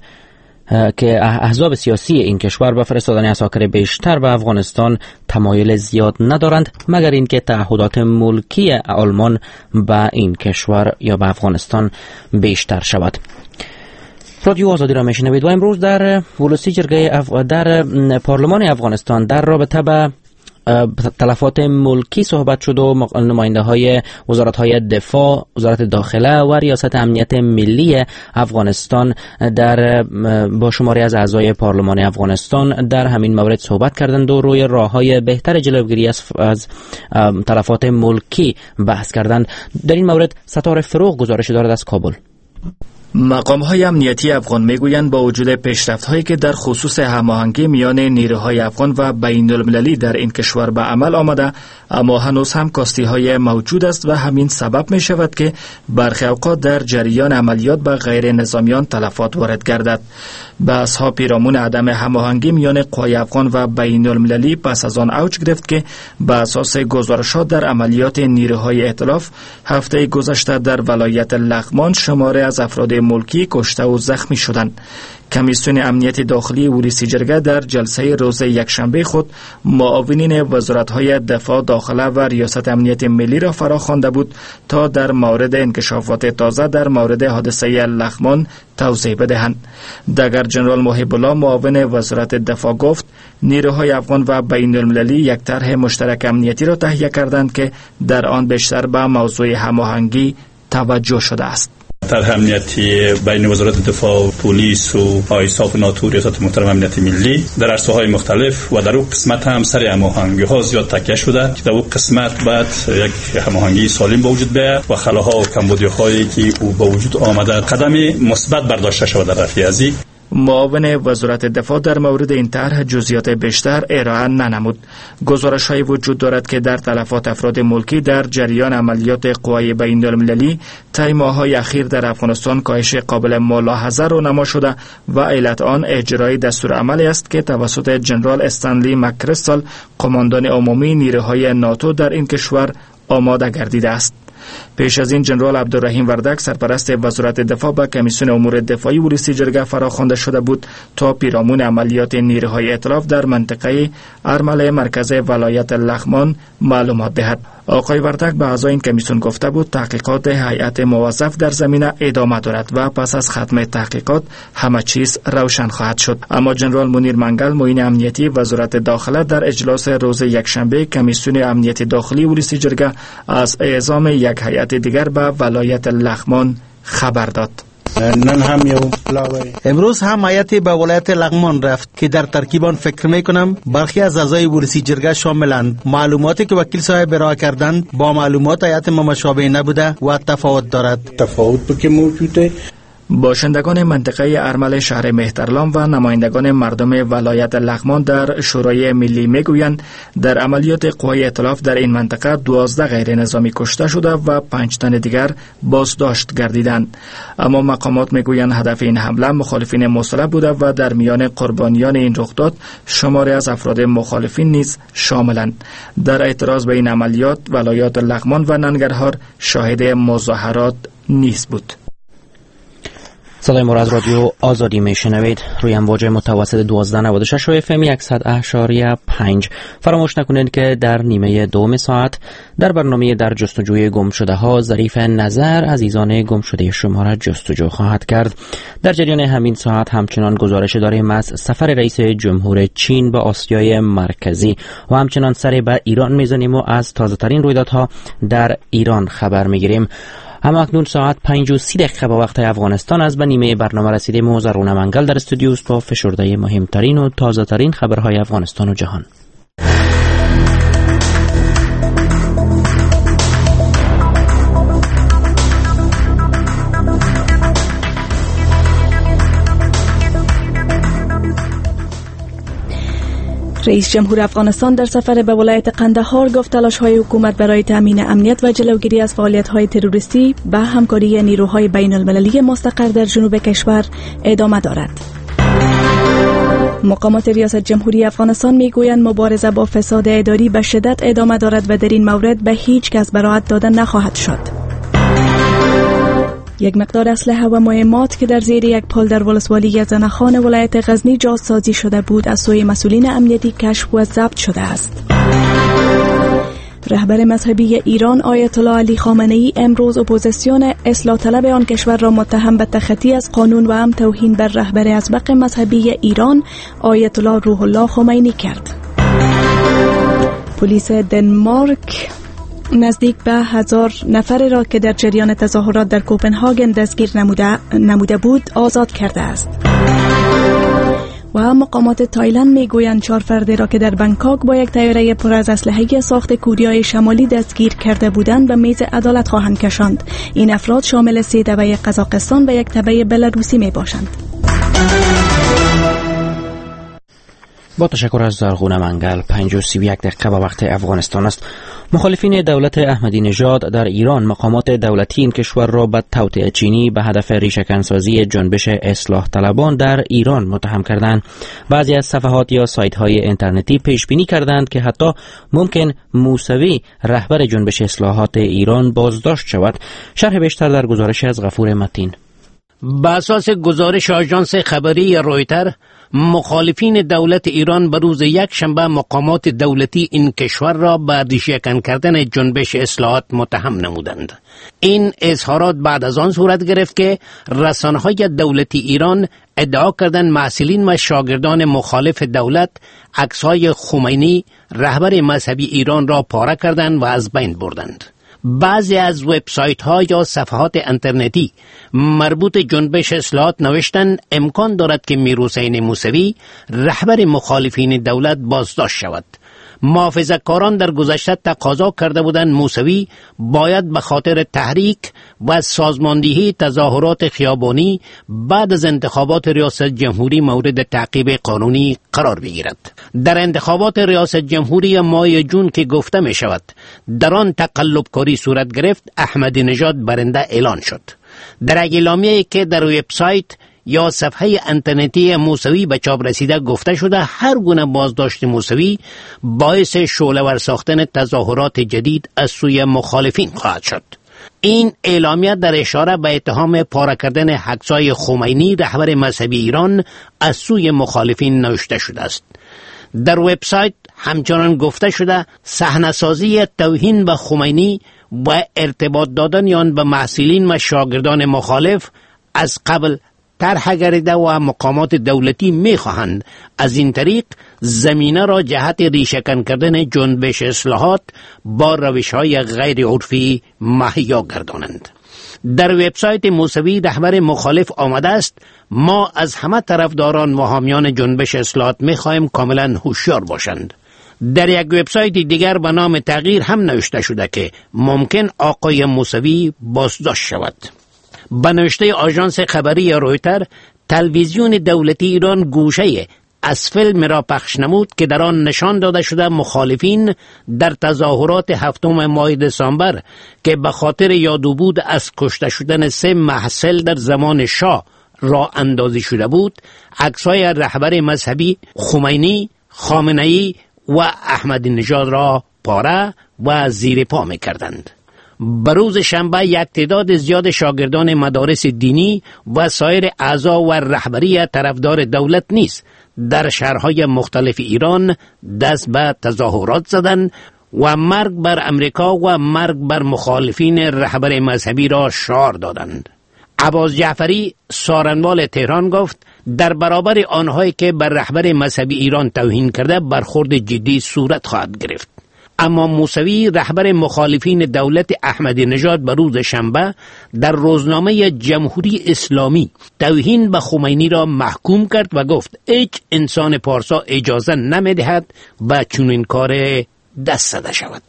که احزاب سیاسی این کشور به فرستادن عساکر بیشتر به افغانستان تمایل زیاد ندارند مگر اینکه تعهدات ملکی آلمان به این کشور یا به افغانستان بیشتر شود. رادیو آزادی را میشنوید و امروز در ولسی جرگه اف... در پارلمان افغانستان در رابطه به تلفات ملکی صحبت شد و نماینده های وزارت های دفاع، وزارت داخله و ریاست امنیت ملی افغانستان در با شماری از اعضای پارلمان افغانستان در همین مورد صحبت کردند و روی راه‌های بهتر جلوگیری از, از تلفات ملکی بحث کردند. در این مورد ستاره فروغ گزارش دارد از کابل. مقام های امنیتی افغان میگویند با وجود پیشرفت هایی که در خصوص هماهنگی میان نیروهای افغان و بین المللی در این کشور به عمل آمده، اما هنوز هم کاستی های موجود است و همین سبب می شود که برخی اوقات در جریان عملیات به غیر نظامیان تلفات وارد گردد. بحث ها پیرامون عدم هماهنگی میان قوای افغان و بین المللی پس از آن اوج گرفت که به اساس گزارشات در عملیات نیروهای ائتلاف هفته گذشته در ولایت لغمان شماره از افراد ملکی کشته و زخمی شدند. کمیسیون امنیت داخلی ولسی جرگه در جلسه روز یکشنبه خود معاونین وزارت‌های دفاع، داخله و ریاست امنیت ملی را فراخوانده بود تا در مورد انکشافات تازه در مورد حادثه لغمان توضیح بدهند. دگر جنرال محب الله معاون وزارت دفاع گفت نیروهای افغان و بین المللی یک طرح مشترک امنیتی را تهیه کردند که در آن بیشتر به موضوع هماهنگی توجه شده است. طرح امنیتی بین وزارت دفاع، پلیس و آیساف ناتو، ریاست محترم امنیت ملی در عرصه‌های مختلف و در اون قسمت هم سر هماهنگی‌ها زیاد تکیه شده که در اون قسمت بعد یک هماهنگی سالم به وجود بیاید و خلاها و کمبودی‌هایی که او به وجود آمده قدم مثبت برداشته شود در رفع ازی. معاون وزارت دفاع در مورد این طرح جزئیات بیشتر ارائه ننمود. گزارش‌های وجود دارد که در تلفات افراد ملکی در جریان عملیات قوای بین المللی طی ماه‌های اخیر در افغانستان کاهش قابل ملاحظه رونما شده و علت آن اجرای دستورالعملی است که توسط جنرال استنلی مک‌کریستال، قماندان عمومی نیروهای ناتو در این کشور آماده گردیده است. پیش از این جنرال عبدالرحیم وردک سرپرست وزارت دفاع به کمیسیون امور دفاعی ولسی جرگه فراخوانده شده بود تا پیرامون عملیات نیروهای ائتلاف در منطقه ارمله مرکز ولایت لغمان معلومات دهد. آقای وردک به اعضای این کمیسیون گفته بود تحقیقات هیئت موظف در زمینه ادامه دارد و پس از ختم تحقیقات همه چیز روشن خواهد شد. اما جنرال منیر منگل معین امنیتی وزارت داخله در اجلاس روز یکشنبه کمیسیون امنیت داخلی ولسی جرگه از اعزام یک هیئت دیگر به ولایت لغمان خبر داد. امروز هم هیئتی به ولایت لغمان رفت که در ترکیب آن فکر میکنم برخی از اعضای ولسی جرگه شاملند. معلوماتی که وکیل صاحب ارائه کردند با معلومات هیئت ما مشابه نبوده و تفاوت دارد. تفاوت که موجوده. باشندگان منطقه ارمل شهر مهترلام و نمایندگان مردم ولایت لغمان در شورای ملی میگویند در عملیات قوای ائتلاف در این منطقه دوازده غیر نظامی کشته شده و پنج تن دیگر بازداشت گردیدند. اما مقامات میگویند هدف این حمله مخالفین مسلح بوده و در میان قربانیان این رخداد شماری از افراد مخالفین نیز شاملند. در اعتراض به این عملیات ولایات لغمان و ننگرهار شاهد مظاهرات نیز بود. صدای ما را از رادیو آزادی میشنوید روی امواج متوسط دوازده نود و شش و اف ام صد اشاریه پنج. فراموش نکنید که در نیمه دوم ساعت در برنامه در جستجوی گم شده ها ظریف نظر عزیزان گم شده شما را جستجو خواهد کرد. در جریان همین ساعت همچنان گزارش داریم از سفر رئیس جمهور چین به آسیای مرکزی و همچنان سر به ایران میزنیم و از تازه ترین رویدادها در ایران خبر میگیریم. اما اکنون ساعت پنج و سی دقیقه با وقت افغانستان از به نیمه برنامه رسیدیم و زرون منگل در استودیو است با فشرده مهمترین و تازه ترین خبرهای افغانستان و جهان. رئیس جمهور افغانستان در سفر به ولایت قندهار گفت تلاش‌های حکومت برای تامین امنیت و جلوگیری از فعالیت‌های تروریستی به همکاری نیروهای بین‌المللی مستقر در جنوب کشور ادامه دارد. مقامات ریاست جمهوری افغانستان میگویند مبارزه با فساد اداری به شدت ادامه دارد و در این مورد به هیچ کس براءت داده نخواهد شد. یک مقدار اسلحه و مهمات که در زیر یک پل در ولسوالی زنخان ولایت غزنی جاسازی شده بود از سوی مسئولین امنیتی کشف و ضبط شده است. رهبر مذهبی ایران آیت الله علی خامنه‌ای امروز اپوزیسیون اصلاح طلب آن کشور را متهم به تخطی از قانون و هم توهین بر رهبر ازبق مذهبی ایران آیت الله روح الله خمینی کرد. پلیس دنمارک نزدیک به هزار نفر را که در جریان تظاهرات در کوپنهاگن دستگیر نموده, نموده بود آزاد کرده است. و مقامات تایلند میگویند چهار فرد را که در بنکاک با یک طیاره پر از اسلحه ساخت کوریای شمالی دستگیر کرده بودند به میز عدالت خواهند کشاند. این افراد شامل سه تبع قزاقستان و یک تبع بلاروسی می باشند. با تشکر از زرغون منگل. پنج و سی و یک دقیقه با وقت افغانستان است. مخالفین دولت احمدی نژاد در ایران مقامات دولتی این کشور را به توطئه چینی به هدف ریشه‌کنسازی جنبش اصلاح طلبان در ایران متهم کردند. بعضی از صفحات یا سایت های اینترنتی پیش بینی کردند که حتی ممکن موسوی رهبر جنبش اصلاحات ایران بازداشت شود. شرح بیشتر در گزارش از غفور متین. بر اساس گزارش آژانس خبری رویتر، مخالفین دولت ایران به روز یک شنبه مقامات دولتی این کشور را به ریشه‌کن کردن جنبش اصلاحات متهم نمودند. این اظهارات بعد از آن صورت گرفت که رسانه‌های دولتی ایران ادعا کردند مسئولین و شاگردان مخالف دولت عکس‌های خمینی رهبر مذهبی ایران را پاره کردند و از بین بردند. بعضی از وبسایت ها یا صفحات اینترنتی مربوط جنبش اصلاحات نوشتند امکان دارد که میرحسین موسوی رهبر مخالفین دولت بازداشت شود. محافظه‌کاران در گذشته تقاضا کرده بودند موسوی باید به خاطر تحریک و سازماندهی تظاهرات خیابانی بعد از انتخابات ریاست جمهوری مورد تعقیب قانونی قرار بگیرد. در انتخابات ریاست جمهوری ماه جون که گفته می شود در آن تقلب کاری صورت گرفت، احمدی نژاد برنده اعلان شد. در اعلامیه‌ای که در وبسایت یا صفحه اینترنتی موسوی به چاپ رسیده گفته شده هر گونه بازداشت موسوی باعث شعله‌ور ساختن تظاهرات جدید از سوی مخالفین خواهد شد. این اعلامیه در اشاره به اتهام پاره کردن عکس‌های خمینی رهبر مذهبی ایران از سوی مخالفین نوشته شده است. در وبسایت همچنان گفته شده صحنه‌سازی توهین به خمینی و ارتباط دادن آن به مسئولین و شاگردان مخالف از قبل طرح گردیده و مقامات دولتی می‌خواهند از این طریق زمینه را جهت ریشه‌کن کردن جنبش اصلاحات با روش‌های غیر عرفی مهیا گردانند. در وبسایت موسوی رهبر مخالف آمده است ما از همه طرفداران و حامیان جنبش اصلاحات می‌خواهیم کاملا هوشیار باشند. در یک وبسایت دیگر به نام تغییر هم نوشته شده که ممکن آقای موسوی بازداشت شود. به نوشته آژانس خبری رویتر، تلویزیون دولتی ایران گوشه از فیلم را پخش نمود که در آن نشان داده شده مخالفین در تظاهرات هفتم ماه دسامبر که به خاطر یادبود از کشته شدن سه محصل در زمان شاه راه اندازی شده بود، عکس‌های رهبر مذهبی خمینی، خامنه‌ای و احمدی نژاد را پاره و زیر پا می‌کردند. بروز شنبه یک تعداد زیاد شاگردان مدارس دینی و سایر اعضا و رهبری طرفدار دولت نیز در شهرهای مختلف ایران دست به تظاهرات زدند و مرگ بر امریکا و مرگ بر مخالفین رهبر مذهبی را شعار دادند. عباس جعفری، سارنوال تهران، گفت در برابر آنهایی که بر رهبر مذهبی ایران توهین کرده برخورد جدی صورت خواهد گرفت. اما موسوی، رهبر مخالفین دولت احمدی نژاد، به روز شنبه در روزنامه جمهوری اسلامی توهین به خمینی را محکوم کرد و گفت هیچ انسان پارسا اجازه نمی‌دهد به چنین کار دست زده شود.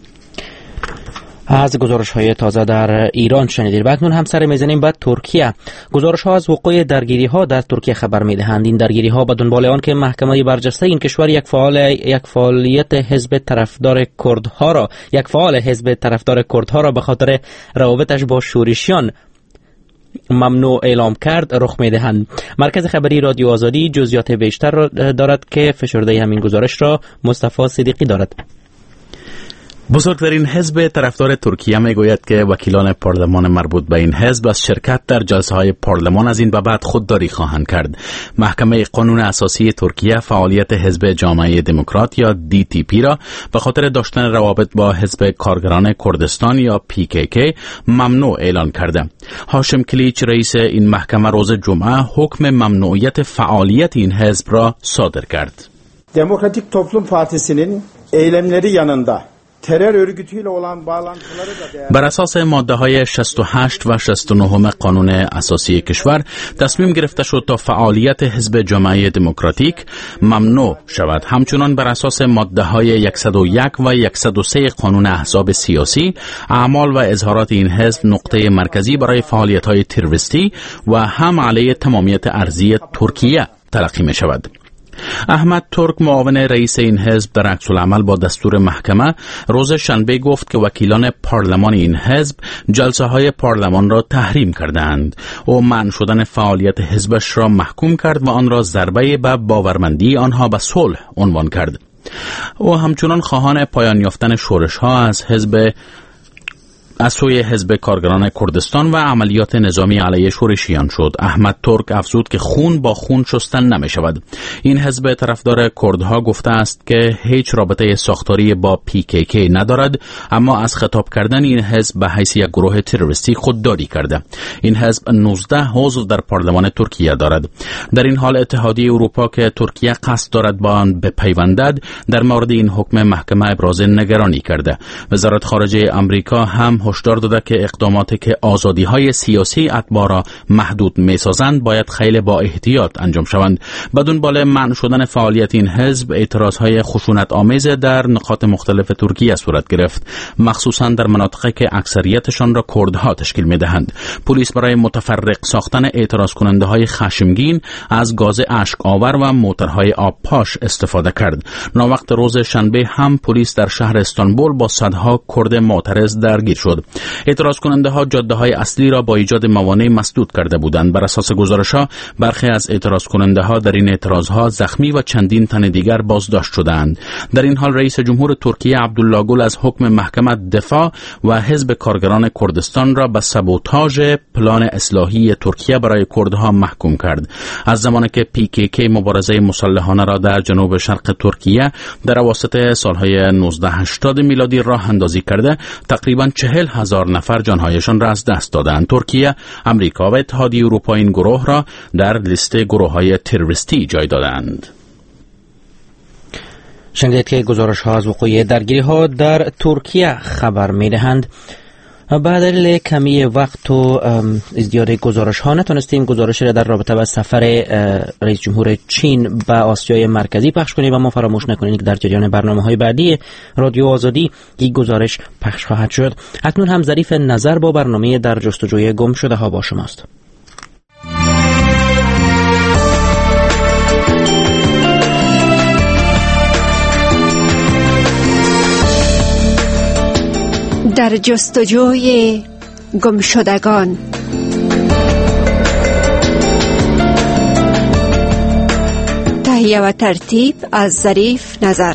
از گزارش های تازه در ایران شنیدید. بکنون هم سر میزنیم به ترکیه. گزارش ها از وقوع درگیری ها در ترکیه خبر میدهند. این درگیری ها به دنبال آن که محکمه برجسته این کشور یک فعال یک فعالیت حزب طرفدار کردها را یک فعال حزب طرفدار کردها را به خاطر روابطش با شورشیان ممنوع اعلام کرد رخ میدهند. مرکز خبری رادیو آزادی جزئیات بیشتر را دارد که فشرده همین گزارش را مصطفی صدیقی دارد. بزرگترین حزب طرفدار ترکیه میگوید که وکیلان پارلمان مربوط به این حزب از شرکت در جلسه های پارلمان از این به بعد خودداری خواهند کرد. محکمه قانون اساسی ترکیه فعالیت حزب جامعه دموکرات یا دی تی پی را به خاطر داشتن روابط با حزب کارگران کردستان یا پی کی کی ممنوع اعلان کرده. هاشم کلیچ، رئیس این محکمه، روز jum'a حکم ممنوعیت فعالیت این حزب را صادر کرد. Demokratik Toplum Partisi'nin eylemleri yanında بر اساس ماده های شصت و هشت و شصت و نه قانون اساسی کشور تصمیم گرفته شد تا فعالیت حزب جامعه دموکراتیک ممنوع شود. همچنان بر اساس ماده های صد و یک و صد و سه قانون احزاب سیاسی، اعمال و اظهارات این حزب نقطه مرکزی برای فعالیت های تروریستی و هم علیه تمامیت ارضی ترکیه تلقی می شود. احمد ترک، معاون رئیس این حزب، در عکس العمل با دستور محکمه روز شنبه گفت که وکیلان پارلمان این حزب جلسه های پارلمان را تحریم کردند. او منع شدن فعالیت حزبش را محکوم کرد و آن را ضربه به باورمندی آنها به صلح عنوان کرد. او همچنان خواهان پایان یافتن شورش ها از حزب از سوی حزب کارگران کردستان و عملیات نظامی علیه شورشیان شد. احمد ترک افزود که خون با خون شستن نمی شود. این حزب طرفدار کردها گفته است که هیچ رابطه ساختاری با پی کی کی ندارد، اما از خطاب کردن این حزب به حیث یک گروه تروریستی خودداری کرده. این حزب نوزده عضو در پارلمان ترکیه دارد. در این حال اتحادیه اروپا که ترکیه قصد دارد با آن بپیوندد در مورد این حکم محکمه ابراز نگرانی کرده. وزارت خارجه آمریکا هم هشدار داده که اقداماتی که آزادی‌های سیاسی اتباع را محدود می‌سازند باید خیلی با احتیاط انجام شوند. بدون بالا منع شدن فعالیت این حزب، اعتراض‌های خشونت آمیز در نقاط مختلف ترکیه صورت گرفت، مخصوصاً در مناطقی که اکثریتشان را کردها تشکیل می‌دهند. پلیس برای متفرق ساختن اعتراض کننده‌های خشمگین از گاز اشک آور و موترهای آب پاش استفاده کرد. ناوقت روز شنبه هم پلیس در شهر استانبول با صدها کرد معترض درگیر شد. اعتراض کننده ها جاده های اصلی را با ایجاد موانع مسدود کرده بودند. بر اساس گزارش ها برخی از اعتراض کننده ها در این اعتراض ها زخمی و چندین تن دیگر بازداشت شدند. در این حال رئیس جمهور ترکیه عبدالله گل از حکم محکمه دفاع و حزب کارگران کردستان را به سابوتاژ پلان اصلاحی ترکیه برای کردها محکوم کرد. از زمانی که پی کی کی مبارزه مسلحانه را در جنوب شرق ترکیه در اواسط سالهای نوزده هشتاد میلادی راه اندازی کرده، تقریباً چهل هزار نفر جانهایشان را از دست دادند. ترکیه، امریکا و اتحادیه اروپا این گروه را در لیست گروه‌های تروریستی جای دادند. شنیدید که گزارش ها از وقوع درگیری ها در ترکیه خبر می دهند. بعد دلیل کمی وقت و ازدیاد گزارش ها نتونستیم گزارش را در رابطه با سفر رئیس جمهور چین به آسیای مرکزی پخش کنیم و ما فراموش نکنید که در جریان برنامه های بعدی رادیو آزادی این گزارش پخش خواهد شد. اکنون هم ظریف نظر با برنامه در جستجوی گم شده ها با شماست. در جستجوی گمشدگان. تهیه و ترتیب از ظریف نظر.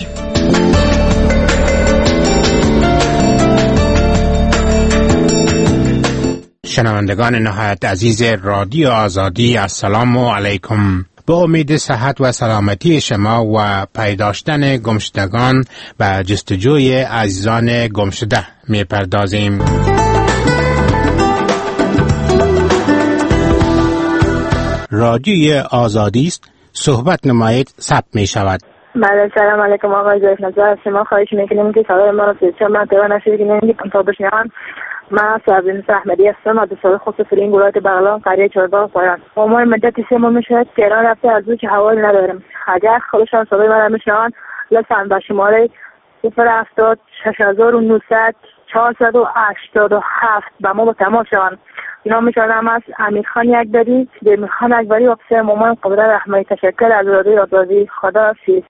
شنوندگان نهایت عزیز رادیو آزادی، السلام علیکم. با امید صحت و سلامتی شما و پیداشتن گمشدگان و جستجوی عزیزان گمشده می پردازیم. رادیوی آزادی است، صحبت نمایید ثبت می شود. بله، سلام علیکم آقای ظریف نظر. شما خواهش میکنیم که صدای ما رو سیچه منطقه نشید که نمیدیم تا بشنوان. من سعبین احمدی هستم از دوستان خصوصی ولایت بغلان قریه چهارباغ پایان. ما مدت سه ماه میشه تهران رفته از او که حوالی ندارم. اگر خودشان صدای من رو میشنوند لطفا به شماره صفر هفتاد شش هزار و نهصد چهارصد و هشتاد و هفت به ما با تماس شوند. نام میشنم از امیرخان یکبری، امیرخان یکبری افسر مامان قبره رحمتی. تشکر از رادیو آزادی. خدا حافظ.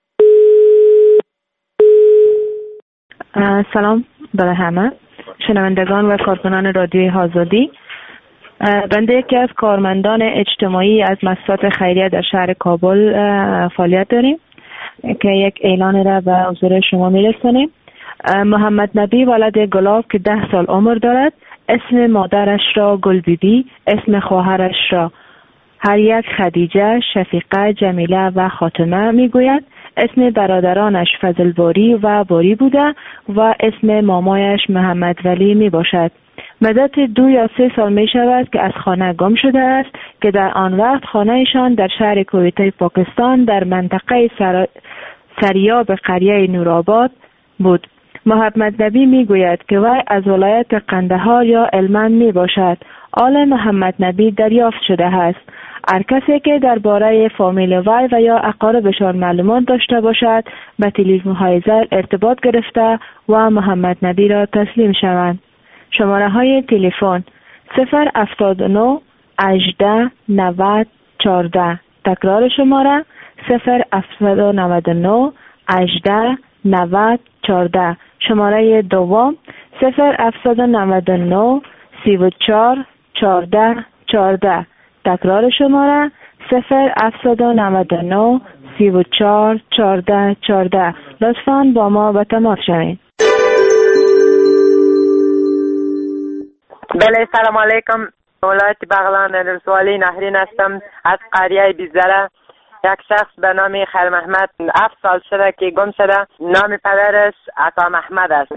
سلام برای همه شنوندگان و کارکنان رادیوی آزادی. بنده یکی از کارمندان اجتماعی از مؤسسات خیریه در شهر کابل فعالیت داریم که یک اعلان را به حضور شما میرسانیم. محمد نبی ولد گلاب که ده سال عمر دارد، اسم مادرش را گل بیبی، اسم خواهرش را هر یک خدیجه، شفیقه، جمیله و خاتمه میگوید. اسم برادرانش فضل باری و باری بوده و اسم مامایش محمد ولی می باشد. مدت دو یا سه سال می شود که از خانه گم شده است که در آن وقت خانه ایشان در شهر کویته پاکستان در منطقه سر... سریاب قریه نورآباد بود. محمد نبی می گوید که وی از ولایت قندهار یا هلمند می باشد. آل محمد نبی دریافت شده است. هر کسی که درباره فامیل وی و یا اقاربشان معلومات داشته باشد به تلفن های زیر ارتباط گرفته و محمد نبی را تسلیم شوند. شماره های تلفن صفر هفتاد و نه هجده نود چهارده. تکرار شماره صفر هفتصد و نود و نه هجده نود چهارده. شماره دوم صفر هفتصد و نود و نه سی و چهار چهارده چهارده. تکرار شماره صفر هفتصد و نود و نه سی و چهار چهارده چهارده. لطفاً با ما به تماس شوید. بله، سلام علیکم. ولایت بغلان رسوالی نهرین هستم از قریه بیزره. یک شخص به نام خیر محمد هفت سال شده که گم شده. نام پدرش عطا محمد است.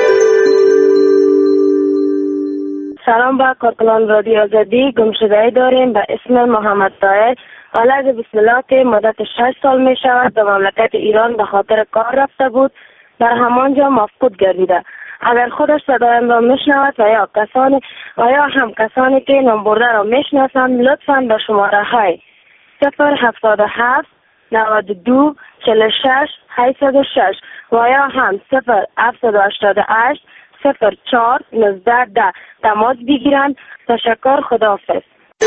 سلام با کارکنان رادیو آزادی. گمشده‌ای داریم به اسم محمد طاهر ولد بسم الله که مدت شش سال می شود به مملکت ایران به خاطر کار رفته بود. در همانجا مفقود گردیده. اگر خودش صدایم را میشنود و یا کسانی و یا هم کسانی که نام برده را میشناسند لطفاً به شماره های صفر هفتاد و هفت نود و دو چهل و شش هشتصد و شش و یا هم صفر هفتصد و هشتاد و هشت صفر چهار نوزده ده تماس بگیرند. تشکر. خداحافظ.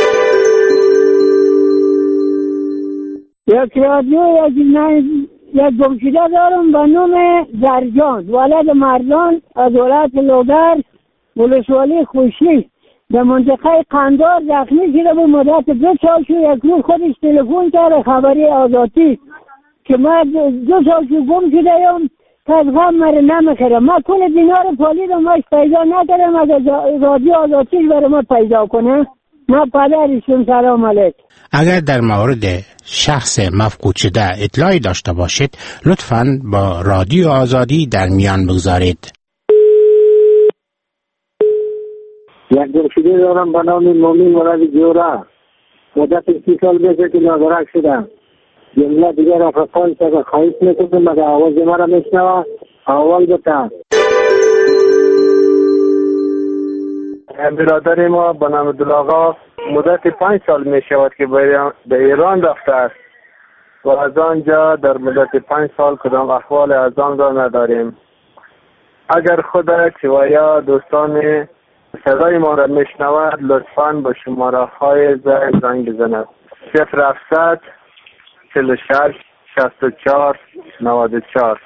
یک رادیو یک یک گمشده دارم به نام زرجان ولد مردان از ولایت لوگر ولسوالی خوشی در منطقه قندار زخمی شده بود. مدت دو سال شو یک روز خودش تلفن کرد خبری آزادی که ما دو سال شو گم شده ام که از غم مره نمیخیرم. ما کل دینار پالی رو ماش پیدا نکردم از رادیو آزادیش برای ما پیدا کنه. ما پدرشون. سلام علیکم. اگر در مورد شخص مفقود شده اطلاعی داشته باشید لطفاً با رادیو آزادی در میان بگذارید. یک گمشده دارم به نام مومن ولد جوره. مدت سی سال بیشه که نادرک شدم. جمله دیگر افرقان که خواهش میکنم مگه آواز ما را میشنوه اول بتن. برادر ما به نام عبدالآقا مدت پنج سال می شود که به ایران رفته است و از آنجا در مدت پنج سال کدام احوال از آن را نداریم. اگر خودش و یا دوستان صدای ما را میشنود لطفاً به شماره های زنگ زنگ بزند. صفر هفتصد چهل و شش شصت و چهار نود و چهار.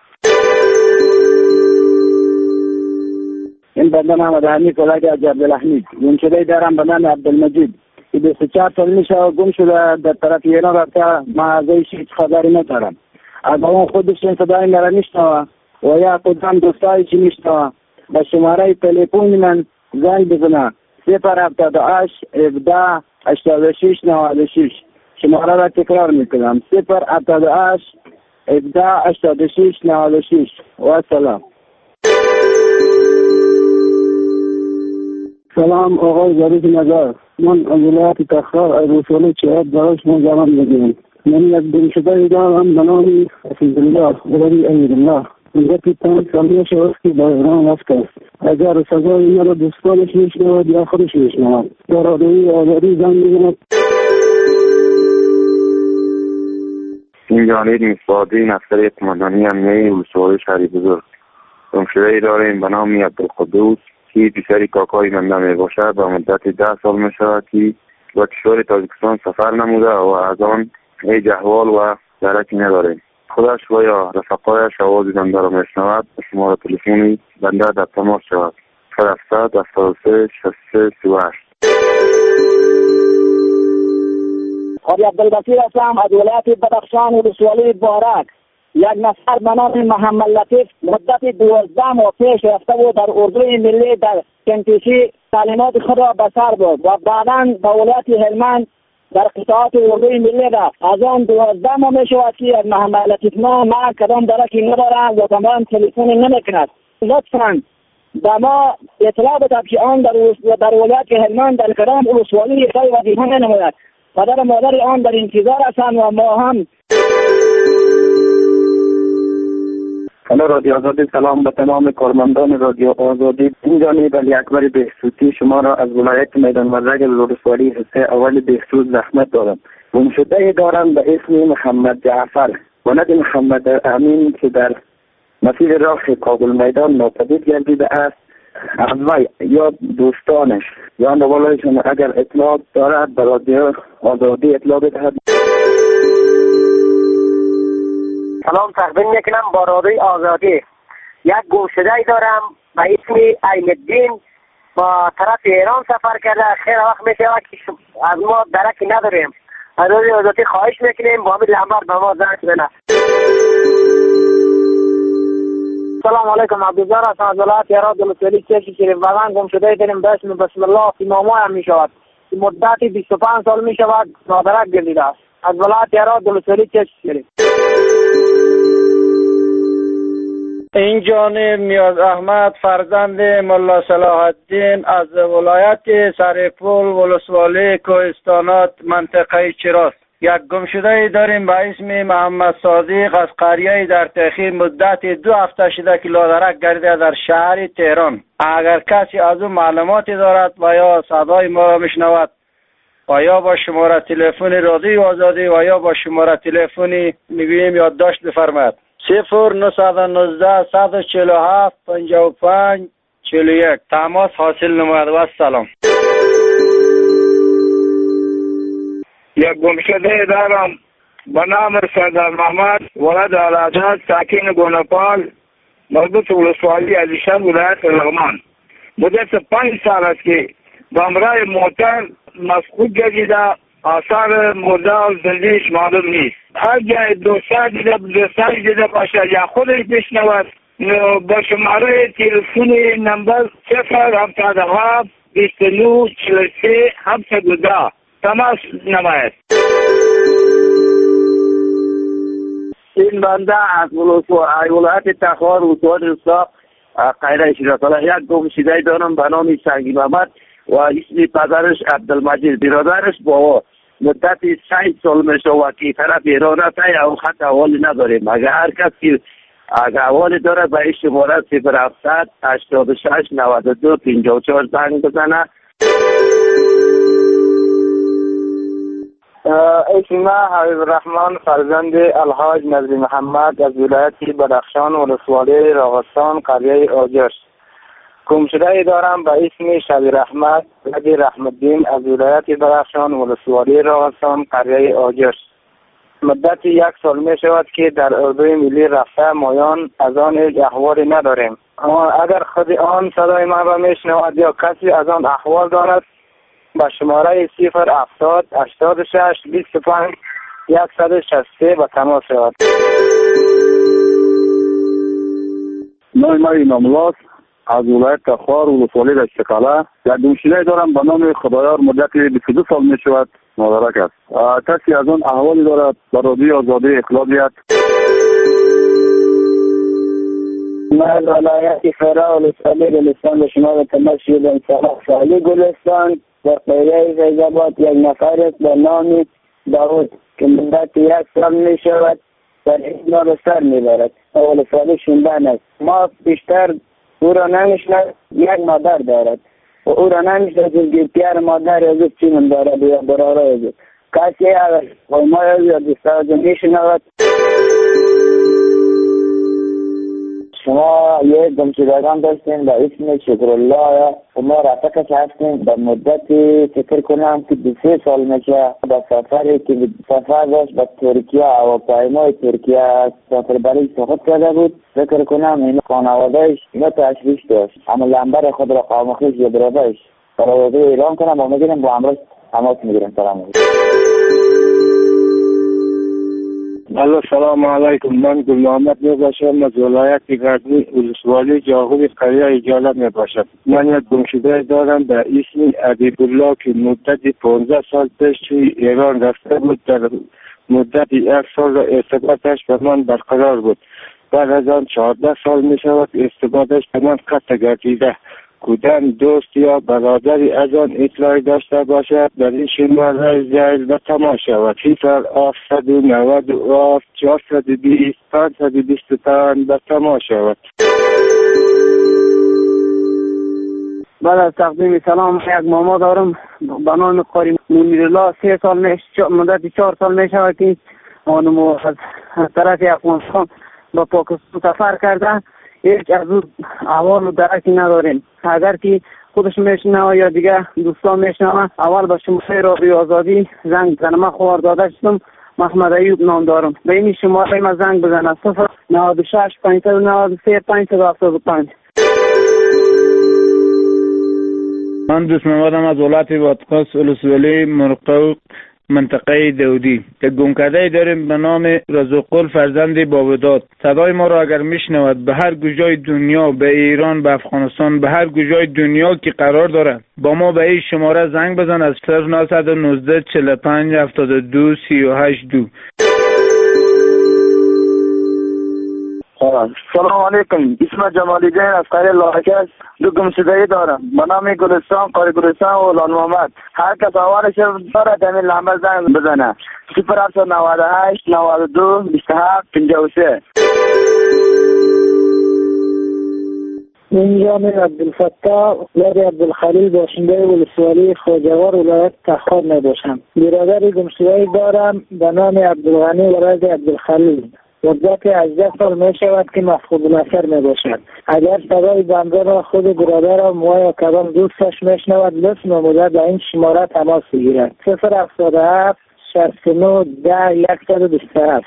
این بنده محمد حنیف ولایت از عبدالحمید. گم شده دارم به نام عبدالمجید که بیست و چهار سال میشه گم شده در طرف ایران رفته. ما ازش هیچ خبری ندارم. از اون خودش این صدای مرا میشنوه و یا خودم دوستایی چی میشنوه به شماره تلفن من زنگ بزنه. صفر هفتاد و هشت هفده هشتاد و شش نود و شش. شماره را تکرار میکنم. صفر هفتاد و هشت هفده هشتاد و شش نود و شش. و سلام. سلام آقای ظریف نظر. من از ولایت تخار از رسول چهار داشت مجرم میگم. من از گم شده دارم به نام حفیظالله ولوی امیرالله. مدت پنج سال میشه است که به ایران رفته است. اگر سزای این را دوستانش میشنود یا خودش میشنود در رادیوی آزادی زنگ میزند. این جانید مصباحی افسر قماندانی امنیه ولسوالی شهر بزرگ. گم شده داریم به نام عبدالقدوس که پسری کاکای بنده می باشد و مدت ده سال می شود که به کشور تاجیکستان سفر نموده و از آن هیچ احوال و درکی نداریم. خودش و یا رفقایش آواز بنده را می شنود به شماره تلفنی بنده در تماس شود. صفر هفتصد هفتاد و سه شصت و سه سی و هشت. خواهی عبدالبصیر هستم از ولایت بدخشان ولسوالی بارک. یک نفر به نام محمد لطیف مدت دوازده ماه پیش رفته بود در اردوی ملی در کنتیشی تعلیمات خود را به سر برد و بعدا به ولایت هلمند در قطعات اردوی ملی رفت. از آن دوازده ماه می شود که از محمد لطیف ما ما کدام درکی ندارم و تمام تلفن نمیکند. لطفاً به ما اطلاع بدهد که آن در در ولایت هلمند در کدام ولسوالی خیلی وظیفه نماید. پدر مادر آن در انتظار هستند و ما هم. حالا رادیو آزادی سلام به تمام کارمندان رادیو آزادی. این جانب علی اکبر بهسودی شما را از ولایت میدان وزرگ ولسوالی حصه اول بهسود زحمت دارم. گم شده دارم به اسم محمد جعفر ولد محمد امین که در مسیر راه کابل میدان ناپدید گردیده است. از وی یا دوستانش یا نوالایشان اگر اطلاع دارد به رادیو آزادی اطلاع بدهد. سلام تقدیم میکنم با رادیوی آزادی. یک گمشده دارم به اسم عین الدین با طرف ایران سفر کرده. خیلی وقت میشه که از ما درکی نداریم. از رادیوی آزادی خواهش میکنیم با همین نمبر به ما زنگ بزنه. سلام علیکم عبدالزار هستم از ولایت هرات ولسوالی چشم شریف بغان. گمشده داریم به اسم بسم الله امامای هم میشود. مدت بیست و پنج سال میشود نادرک گردیده است. از ولایت هرات ولسوالی چشم شریف. این جانب میاز احمد فرزند ملا صلاح الدین از ولایت سرپول ولسوالی کوهستانات منطقه چراست. یک گمشده داریم به اسم محمد صادق از قریه در تخیر مدت دو هفته شده که لادرک گردیده در شهر تهران. اگر کسی از اون معلوماتی دارد و یا صدای ما را میشنود و یا با شماره تلفن رادیو آزادی و یا با شماره تلفنی میگوییم یادداشت بفرمایید. صفر نهصد و نوزده صد و چهل و هفت پنجاه و پنج چهل و یک. تماس حاصل نماید و سلام. یک گمشده دارم به نام سردار محمد ولد الحجاج ساکن گونپال مربوط ولسوالی علیشهر ولایت لغمان. مدت پنج سال است که به همراه موتر مفقود گردیده. آثار مرده و زندگیش معلوم نیست. هر جای دوستان دیده دوستان دیده باشه یا خودش بشنود با شماره تلفن نمبر صفر هفتاد و هفت بیست و نه چهل و سه هفتاد و دو تماس نماید. این بنده از ولایت تخار ولسوالی رسا قیره شیرازاله. یک گمشده دارم به نام سنگی محمد و اسم پدرش عبدالمجید. برادرش با مدت شش سال میشه و که طرف ایران رفته یا خط حوالی نداریم. اگر هر کس که اگر احوالی داره به این شماره صفر هفتصد هشتاد و شش نود و دو پنجاه و چهار زنگ بزنه. اسم ما حبیب الرحمن فرزند الحاج نظری محمد از ولایت بدخشان ولسوالی راغستان قریه آجرش. گمشده دارم به اسم شبیر احمد ولد رحمت‌الدین از ولایت بدخشان ولسوالی راغستان قریه آجرش. مدت یک سال می شود که در اردوی ملی رفته مایان از آن هیچ احوالی نداریم. اما اگر خود آن صدای من را می شنود یا کسی از آن احوال دارد با شماره صفر هفتاد هشتاد و شش بیست و پنج صد و شصت و سه به تماس شود. نام من امام الله از ولایت تخار ولسوالی دشتکاله. یک گمشده دارم به نام خدایار مدت بیست و دو سال می شود مبارک است. کسی از آن احوالی دارد به رادیوی آزادی اطلاع دهد. من از ولایت فرا ولسوالی گلستان به شما به تماس شدم. سالی گلستان در قریه فیض‌آباد یک نفر است به نام داود که مدت یک سال می شود در اینا به سر می برد. ولسوالی شندن است. ما بیشتر او را نمیشند. یک مادر دارد و او را نمیشند که پیار مادر از چی من دارد یا براره از کسی اگر ما یا دوستان میشنود. شما یک گمشدگان داشتین به اسم شکرالله و ما رفقش هستیم به مدتی فکر کنم که دو سه سال میشه به سفری که سفر داشت به ترکیه هواپیمای ترکیه سفر برای سقوط کرده بود. فکر کنم این خانوادهش اینا تشویش داشت اما لنبر خود را قوم خویش یا برادرش برای ایران کنم و میگیریم با امروز تماس میگیریم. سلام علیکم. الله سلام علیکم. من گل محمد می باشم از ولایت گردون ولسوالی جاغوری قریه ایجالت می باشم. من یک گمشده دارم به اسم حبیب الله که مدت پانزده سال پیش توی ایران رفته بود. در مدت یک سال ارتباطش به من برقرار بود. بعد از آن چهارده سال می شود ارتباطش به من قطع گردیده. کودن دوست یا برادری از آن اطلاعی داشته باشد در این شماره زیل به تماس شود. صفر هفتصد و نود و هفت چهارصد و بیست پانصد و بیست و پنج به تماس شود. بعد از تقدیم سلام یک ماما دارم به نام قاری منیرالله. سه سال میشه مدت چهار سال میشه که آنمو از طرف افغانستان با پاکستان سفر کرده. هیچ از او احوال و درکی نداریم. اگر که خودش میشنوه یا دیگه دوستان میشنوه اول با شماره رادیو آزادی زنگ بزنه. من خبر داده شدم محمد ایوب نام دارم. به این شماره ما زنگ بزنه صفر نود و شش پانصد و نود و سه پانصد و هفتاد و پنج. من دوست محمدم از ولایت وادقاس ولسوالی مرقوق منطقه داودی. یک گمکده داریم به نام رزقل فرزند بابداد. صدای ما را اگر میشنود به هر کجای دنیا، به ایران، به افغانستان، به هر کجای دنیا که قرار داره با ما به این شماره زنگ بزن از صفر نهصد و نوزده چهل و پنج هفتاد و دو سی و هشت دو. سلام علیکم. اسم جمالی جین از قریه لاحکش. دو گمشدگی دارم به نام گلستان قاری گلستان و لان محمد. هر کس اولش داره دمی لنبر زنگ بزنه صفر هفتصد و نود و هشت نود و دو بیست و هفت پنجاه و سه. اینجا من عبدالفتاح ولد عبدالخلیل باشنده ولسوالی خواجوار ولایت تخار می باشم. برادر گمشدگی دارم به نام عبدالغنی ولد عبدالخلیل. مدت هجده سال می شود که مفقود الاثر می باشد. اگر صدای بنده را خود برادرم و یا کدام دوستش می شنود لطف نموده به این شماره تماس بگیرد. صفر هفتاد و هفت شصت و نه ده صد و بیست و هفت.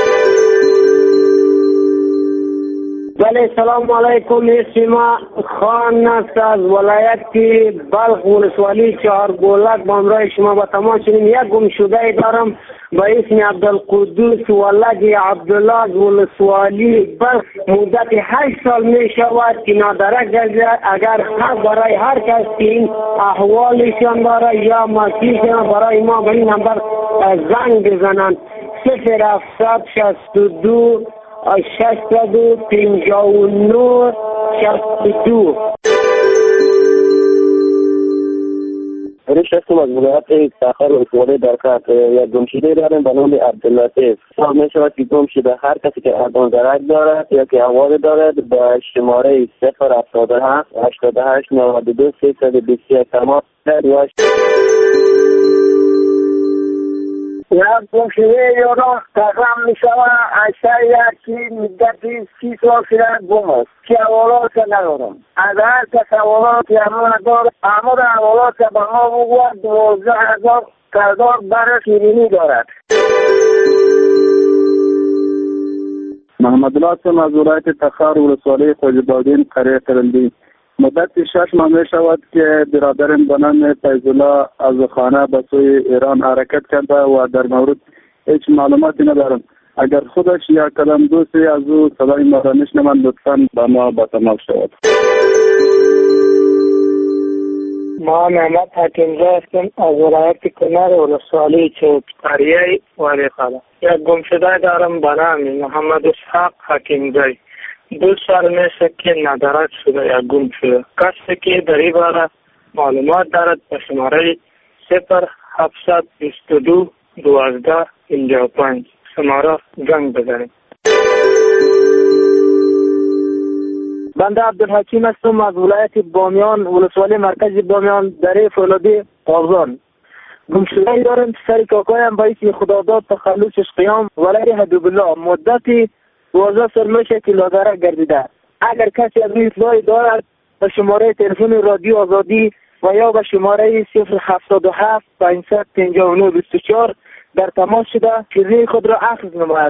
بله سلام علیکم. اسم ما خان است از ولایت بلخ ولسوالی چهارگولک با همراه شما با تماس شدیم. یک گمشده دارم به اسم عبدالقدوس ولد عبدالله ولسوالی بلخ. مدت هشت سال می شود که نادرک گردید. اگر هر برای هر کس که این احوالشان داره یا مسیحشان برای ما به این نمبر زنگ بزنند صفر هفتصد شصت و دو شصت و پنجاه و نه شصت و دو. فرش هستم از ولایت تخار ولسوالی درکت. یک گمشده داریم به نام عبداللطیف. سال می شود که گم شده هر کسی که از آن درک دارد یا که احوال دارد با شماره صفر هفتاد و هفت هشتاد و هشت نود و دو سیصد و بیست و یک تماس دارد. یک گمشده یاران تقرام می شود اکثر یکی مدتی سی سال شده گم است که احوالات ندارم. از هر کس احوالات همون دارد اما در احوالات به ما بگوید دوازده هزار کردار بر شیرینی دارد. محمد الله هستم از ولایت تخار ولسوالی خوجبادین قریه قرندی. مدت شش ماه می شود که برادرم به نام فیض‌الله از خانه به سوی ایران حرکت کرده و در مورد هیچ معلوماتی ندارم. اگر خودش یا کلم دوستی از او صدای ما را نشنوند لطفاً به ما به تماس شود. ما محمد حکیمزاده هستم از ولایت کنر ولسوالی چوب قریه وادی خاله. یک گمشده دارم به نام محمد اسحاق حکیمزاده. دو سال میشه که ندارد شده یا گم شده. کسی که در این باره معلومات دارد به شماره صفر هفتصد و بیست و دو دوازده پنجاه و پنج شماره زنگ بزنید. بنده عبدالحکیم هستم از ولایت بامیان ولسوالی مرکز بامیان دره فولادی قابزان. گمشده دارم سر کاکایم باعث خداداد تخلصش قیام ولی حبیب الله مدتی دوازده سال میشه که لادره گردیده. اگر کسی از روی اطلاعی دارد به شماره تلفن رادیو آزادی و یا به شماره صفر هفتاد و هفت پانصد پنجاه و نه بیست و چهار در تماس شده چیزی خود را اخذ نماید.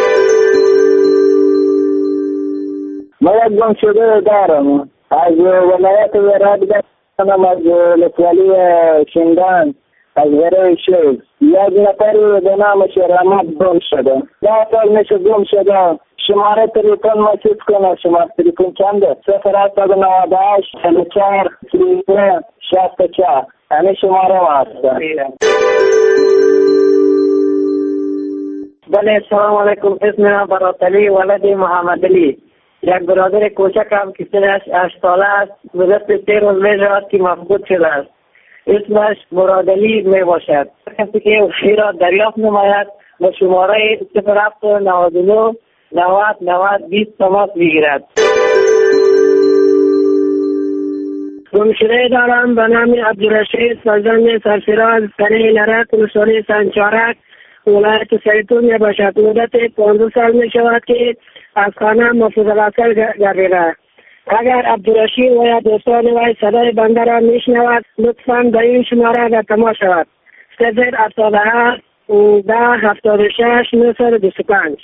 ما یک گمشده دارم از ولایت وراد دارم از ولسوالی شنگان از وره شیز. یک نفر به نام شرامت گم شده. ده سال میشه گم شده. شماره تلیفون مسیج کنه. شماره تلیفون چنده؟ صفر هفتاد و نود و هشت چهل و چهار سی و سه شصت و چهار. همین شماره ما هستن. بله سلام علیکم. اسم من براتلی ولد محمد علی. یک برادر کوچکم که سنش هشت ساله است مدت سه روز می شود که مفقود شده است. اسمش مرادلی می باشد. کسی که او را دریافت نماید با شماره صفر هفت نود و نه نود نود بیست تماس بگیرد. گمشده دارم به نام عبدالرشید فرزند سرفراز قریه لرک ولسوالی سنجارک ولایت سیتون می باشد. مدت پانزده سال می شود که از خانه محفوظ الاصل گردیده. اگر عبدالرشید و یا دوستان وی صدای بنده را میشنود لطفاً به این شماره را تماس شود. صفر هفتاد و هفت ده هفتاد و شش نهصد و بیست و پنج.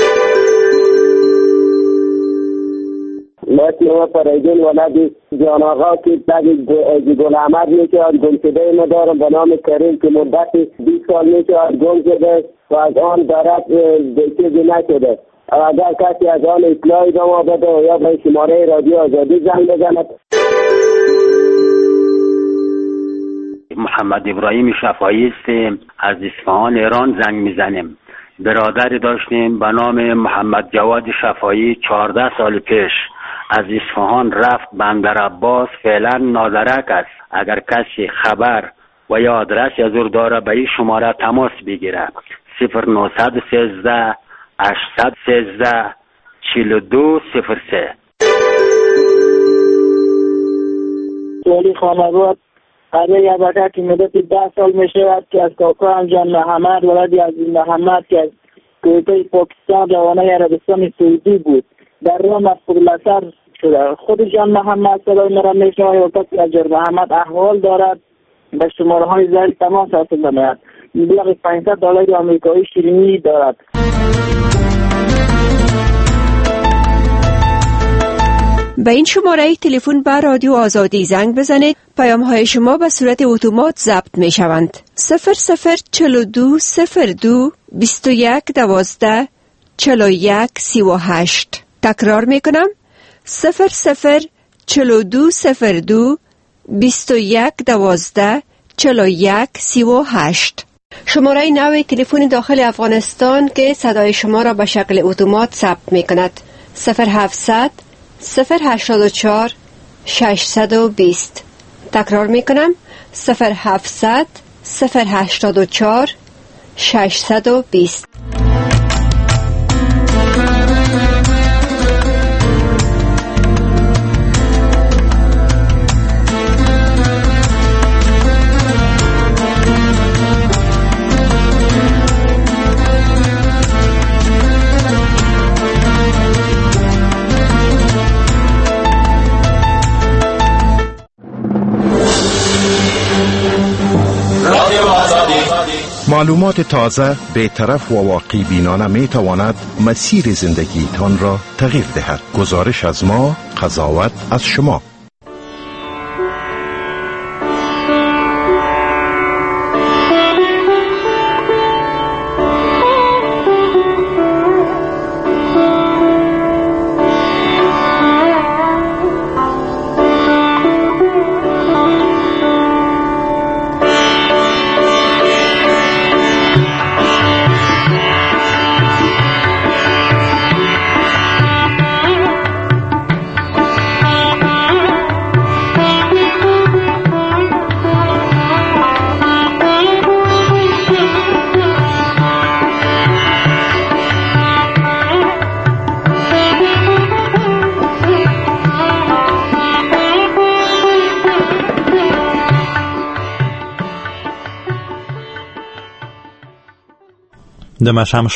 باید ما پریدین ولد جان آقا که تگ گل احمد میشه از گمشده ما دارم به نام کریم که مدت بیست سال میشه از گم شده و از آن دارد چیزی نشده. اگر کسی از آن اطلاعی به ما بده یا به شماره رادیو آزادی زنگ بزند. محمد ابراهیم شفایی است از اصفهان ایران زنگ میزنیم. برادری داشتیم به نام محمد جواد شفایی چهارده سال پیش از اصفهان رفت بندر عباس فعلا نادرک است. اگر کسی خبر و یا آدرس از او داره به این شماره تماس بگیره. صفر نهصد و سیزده هشتصد و سیزده چهل و دو صفر سه. ولی خانواده قریه یبکه که مدت ده سال می شود که از کاکا هم جان محمد ولدی از محمد که از کویته پاکستان روانه عربستان سعودی بود در راه مفقود الاثر شده. خود جان محمد صدای مرا می شود و کسی از جان محمد احوال دارد به شماره های زیر تماس حاصل نماید. مبلغ پانصد دلار آمریکایی شیرینی دارد. به این شماره تلفن به رادیو آزادی زنگ بزنید. پیام های شما به صورت اتومات ضبط می شوند. صفر صفر چهل و دو صفر دو بیست و یک دوازده چهل و یک سی و هشت. تکرار می کنم. صفر صفر چهل و دو صفر دو بیست و یک دوازده چهل و یک سی و هشت. شماره نوی تلفن داخل افغانستان که صدای شما را به شکل اتومات ثبت می کند. صفر هفتصد صفر هشتاد و چهار ششصد و بیست. تکرار می کنم صفر هفتصد صفر هشتاد و چهار ششصد و بیست. معلومات تازه، بی‌طرف و واقع بینانه می تواند مسیر زندگی تان را تغییر دهد. گزارش از ما، قضاوت از شما. دمشق